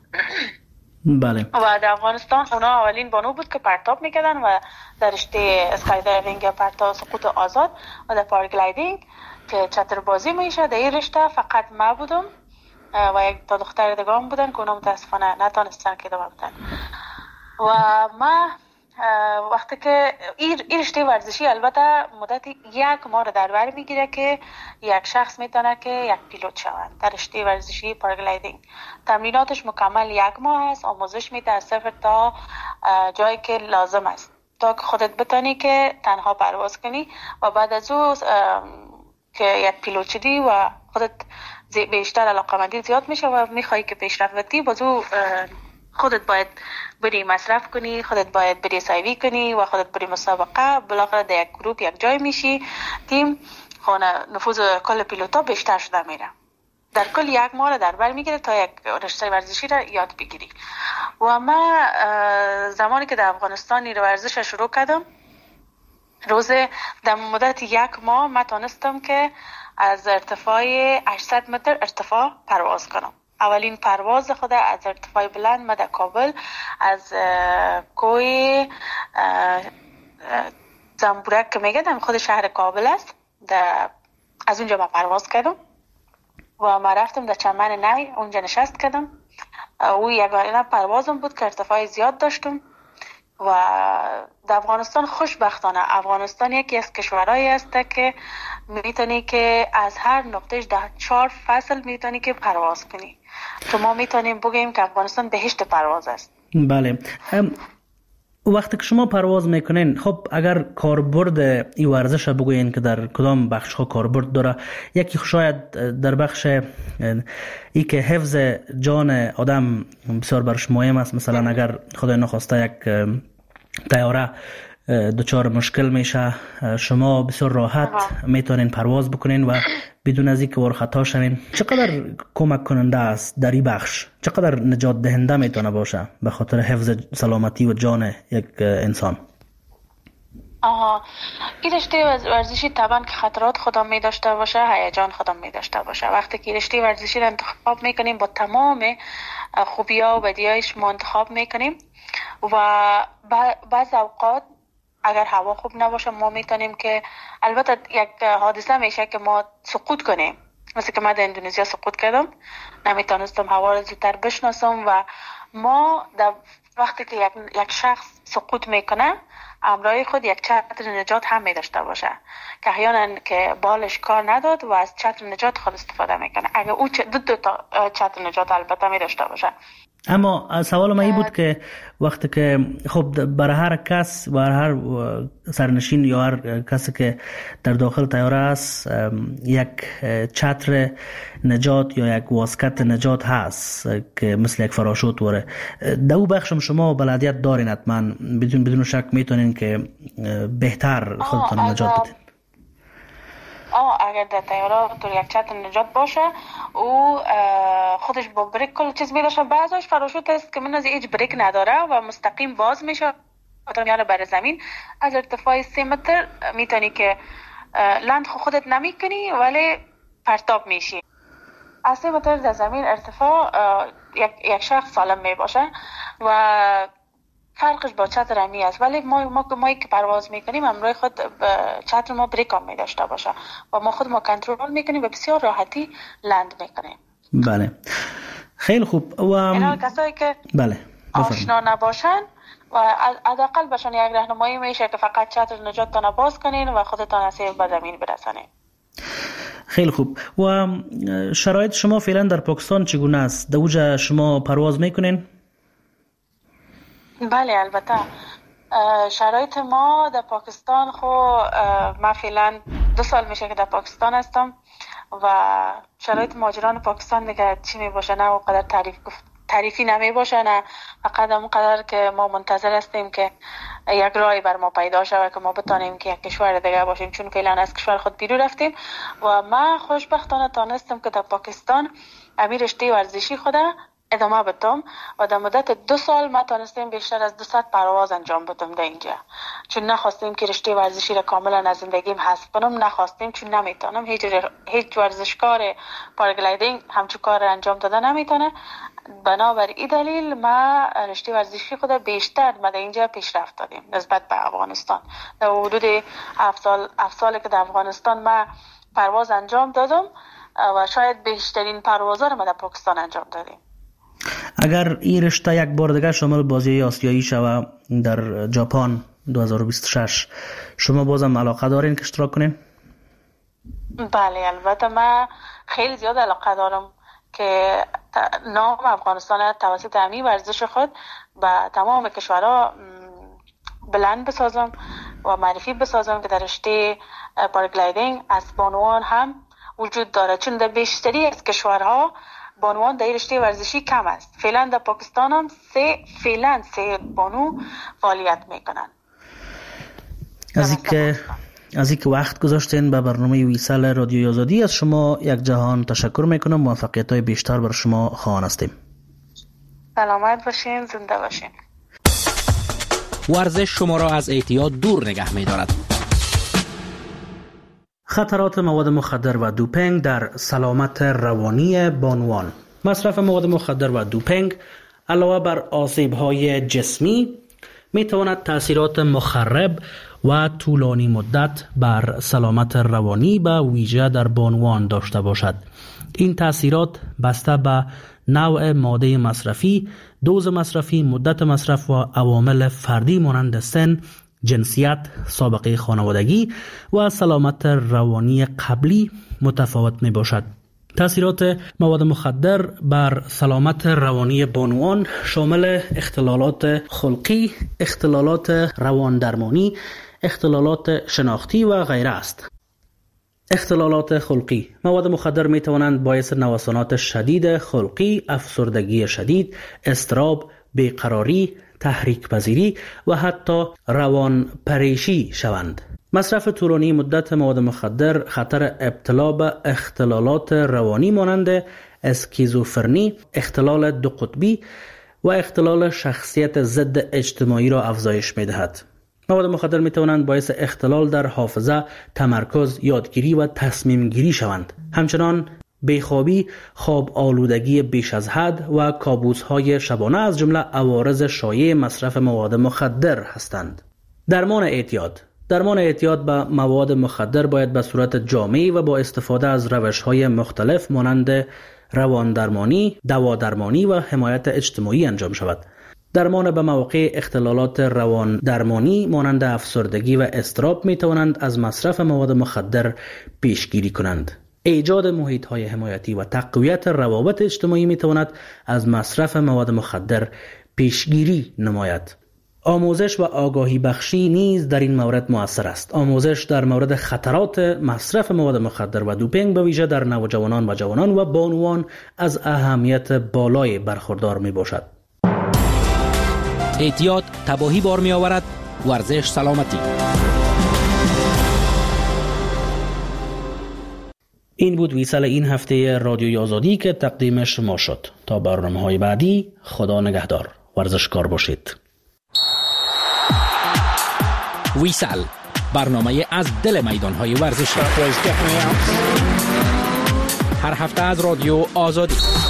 بله. و در افغانستان اونا اولین بانو بود که پرتاب میکردن و در رشته اسکای دایوینگ پرتاب سقوط آزاد و در پاراگلایدینگ که چتر بازی میشه در این رشته فقط ما بودم و یک تا دختر دیگه بودن که اونا متاسفانه نتونستن که ادامه بدن. و ما وقتی که این رشته ورزشی البته مدت یک ماه در بر میگیره که یک شخص میتونه که یک پیلوت شود. در رشته ورزشی پاراگلایدینگ تمریناتش مکمل یک ماه است، آموزش میده از صفر تا جایی که لازم است تا که خودت بتونی که تنها پرواز کنی و بعد از او که یک پیلوت شدی و خودت بیشتر علاقه‌مندی زیاد میشه و میخوای که پیشرفت بدی، باز او خودت باید بری مصرف کنی، خودت باید بری سایوی کنی و خودت بری مسابقه، بالاخره در یک گروپ یک جای میشی، تیم خونه نفوذ کل پیلوتا بیشتر شده میره. در کل یک ماه در بر میگیره تا یک رشته ورزشی را یاد بگیری. و من زمانی که در افغانستان این ورزش شروع کردم، روز در مدت یک ماه من تونستم که از ارتفاع هشتصد متر ارتفاع پرواز کنم. اولین پرواز خود از ارتفاع بلند ما در کابل از کوی زنبورک که میگه خود شهر کابل است، از اونجا ما پرواز کردم و ما رفتم در چمن نی، اونجا نشست کردم. او یگانه پروازم بود که ارتفاع زیاد داشتم و در افغانستان خوشبختانه افغانستان یکی از کشورهایی است که میتونی که از هر نقطهش در چهار فصل میتونی که پرواز کنی، که ما میتونیم بگیم که افغانستان بهشت پرواز است. بله. وقتی که شما پرواز میکنین، خب اگر کاربرد این ورزش بگوین که در کدام بخش ها کاربرد داره، یکی شاید در بخش ای که حفظ جان آدم بسیار برش مهم است، مثلا اگر خدای نخواسته یک طیاره دچار مشکل میشه، شما بسیار راحت میتونین پرواز بکنین و بدون از اینکه ور خطا شوین. چقدر کمک کننده است در این بخش؟ چقدر نجات دهنده میتونه باشه به خاطر حفظ سلامتی و جان یک انسان؟ آها، این رشته ورزشی طبعا که خطرات خودم می داشته باشه، هیجان خودم می داشته باشه. وقتی که رشته ورزشی رو انتخاب میکنیم با تمام خوبی ها و بدی هایش ما انتخاب میکنیم و بعض اوقات اگر هوا خوب نباشه ما میتونیم که البته یک حادثه میشه که ما سقوط کنیم. مثل که من در اندونزیا سقوط کردم، نمیتونستم هوا رو زودتر بشناسم و ما در وقتی که یک, یک شخص سقوط میکنه همراه خود یک چتر نجات هم می داشته باشه که احیانا که بالش کار نداد و از چتر نجات خود استفاده میکنه. اگر او دو, دو تا چتر نجات البته می داشته باشه. اما سوال من این بود که وقتی که خب برای هر کس و هر سرنشین یا هر کسی که در داخل طیاره است یک چتر نجات یا یک واسکت نجات هست که مثل یک فراشوت وره. دو بخشم شما بلدیت دارین حتما، بدون بدون شک میتونین که بهتر خودتون نجات بدین. آه اگر در طیاره تو یک چتر نجات باشه او خودش با بریک کل چیز میداشه. بعضیش فراشوت است که من از هیچ بریک نداره و مستقیم باز میشه تا میاره بر زمین. از ارتفاع سه متر میتونی که لند خودت نمیکنی ولی پرتاب میشی. از سه متر در زمین ارتفاع یک, یک شخص سالم میباشه و فرقش با چتر همی است. ولی ما ما ما که پرواز میکنیم همراه خود چتر ما بریک هم می داشته باشه و ما خود ما کنترل میکنیم و بسیار راحتی لند میکنیم. بله خیلی خوب. و اینا کسایی که بله آشنا نباشن و حداقل بهشون یک راهنمایی میشه که فقط چتر نجاتتان باز کنین و خودتان از به زمین برسانین. خیلی خوب. و شرایط شما فعلا در پاکستان چگونه است؟ دوجا شما پرواز میکنین؟ بله البته شرایط ما در پاکستان خو ما فعلا دو سال میشه که در پاکستان هستم و شرایط مهاجران پاکستان دیگه چی می باشه نه اونقدر تعریف تعریفی نمی باشه، نه فقط اونقدر که ما منتظر هستیم که یک راهی بر ما پیدا شود که ما بتانیم که یک کشور دیگه باشیم، چون فعلا از کشور خود بیرون رفتیم و ما خوشبختانه تانستم که در پاکستان امیر رشته ورزشی خودم ادامه بدم و در مدت دو سال ما تانستیم بیشتر از دویست پرواز انجام بدم در اینجا، چون نخواستیم که رشته ورزشی را کاملا از زندگیم حذف کنم. نخواستیم چون نمیتونم، هیچ هیچ ورزشکار پاراگلایدینگ همچون کار را انجام داده نمیتونه. بنابر این دلیل ما رشته ورزشی خود بیشتر ما در اینجا پیشرفت دادیم نسبت به افغانستان. در حدود هفت سال هفت سال که در افغانستان ما پرواز انجام دادم و شاید بیشترین پروازها را ما در پاکستان انجام دادیم. اگر این رشته یک بار دیگه شامل بازی آسیایی شود در ژاپن دو هزار و بیست و شش، شما بازم علاقه دارین که اشتراک کنین؟ بله البته من خیلی زیاد علاقه دارم که نام افغانستان توسط همین ورزش خود به تمام کشورها بلند بسازم و معرفی بسازم که در رشته پاراگلایدینگ از بانوان هم وجود داره، چون در بیشتری از کشورها بانوان در رشته ورزشی کم است. فعلا در پاکستان هم سه فعلا سه بانو فعالیت میکنن. از اینکه از اینکه وقت گذاشتین به برنامه ویسال رادیوی آزادی، از شما یک جهان تشکر میکنم. موفقیت‌های بیشتر بر شما خواهان هستیم. سلامت باشین، زنده باشین. ورزش شما را از اعتیاد دور نگه می‌دارد. خطرات مواد مخدر و دوپینگ در سلامت روانی بانوان. مصرف مواد مخدر و دوپینگ علاوه بر آسیب‌های جسمی می‌تواند تأثیرات مخرب و طولانی مدت بر سلامت روانی به ویژه در بانوان داشته باشد. این تأثیرات بسته به نوع ماده مصرفی، دوز مصرفی، مدت مصرف و عوامل فردی مانند سن، جنسیت، سابقه خانوادگی و سلامت روانی قبلی متفاوت می باشد. تأثیرات مواد مخدر بر سلامت روانی بانوان شامل اختلالات خلقی، اختلالات روان درمانی، اختلالات شناختی و غیره است. اختلالات خلقی: مواد مخدر می توانند باعث نوسانات شدید خلقی، افسردگی شدید، اضطراب، بیقراری، تحریک پذیری و حتی روان پریشی شوند. مصرف طولانی مدت مواد مخدر خطر ابتلا به اختلالات روانی مانند اسکیزوفرنی، اختلال دو قطبی و اختلال شخصیت ضد اجتماعی را افزایش می دهد. مواد مخدر می توانند باعث اختلال در حافظه، تمرکز، یادگیری و تصمیم گیری شوند. همچنان بیخوابی، خواب آلودگی بیش از حد و کابوس‌های شبانه از جمله عوارض شایع مصرف مواد مخدر هستند. درمان اعتیاد درمان اعتیاد به مواد مخدر باید به صورت جامعی و با استفاده از روش‌های مختلف مانند رواندرمانی، دوادرمانی و حمایت اجتماعی انجام شود. درمان به مواقع اختلالات رواندرمانی مانند افسردگی و اضطراب می توانند از مصرف مواد مخدر پیشگیری کنند. ایجاد محیط‌های حمایتی و تقویت روابط اجتماعی می تواند از مصرف مواد مخدر پیشگیری نماید. آموزش و آگاهی بخشی نیز در این مورد مؤثر است. آموزش در مورد خطرات مصرف مواد مخدر و دوپینگ به ویژه در نوجوانان و جوانان و بانوان از اهمیت بالای برخوردار می باشد. اعتیاد تباهی بار می آورد، ورزش سلامتی. این بود ویسال این هفته رادیوی آزادی که تقدیم شما شد. تا برنامه‌های بعدی، خدا نگهدار. ورزشکار باشید. ویسال، برنامه از دل میدان‌های ورزشی. هر هفته از رادیو آزادی.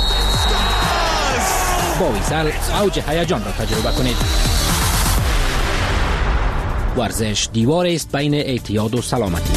با ویسال اوج هیجان را تجربه کنید. ورزش دیواری است بین اعتیاد و سلامتی.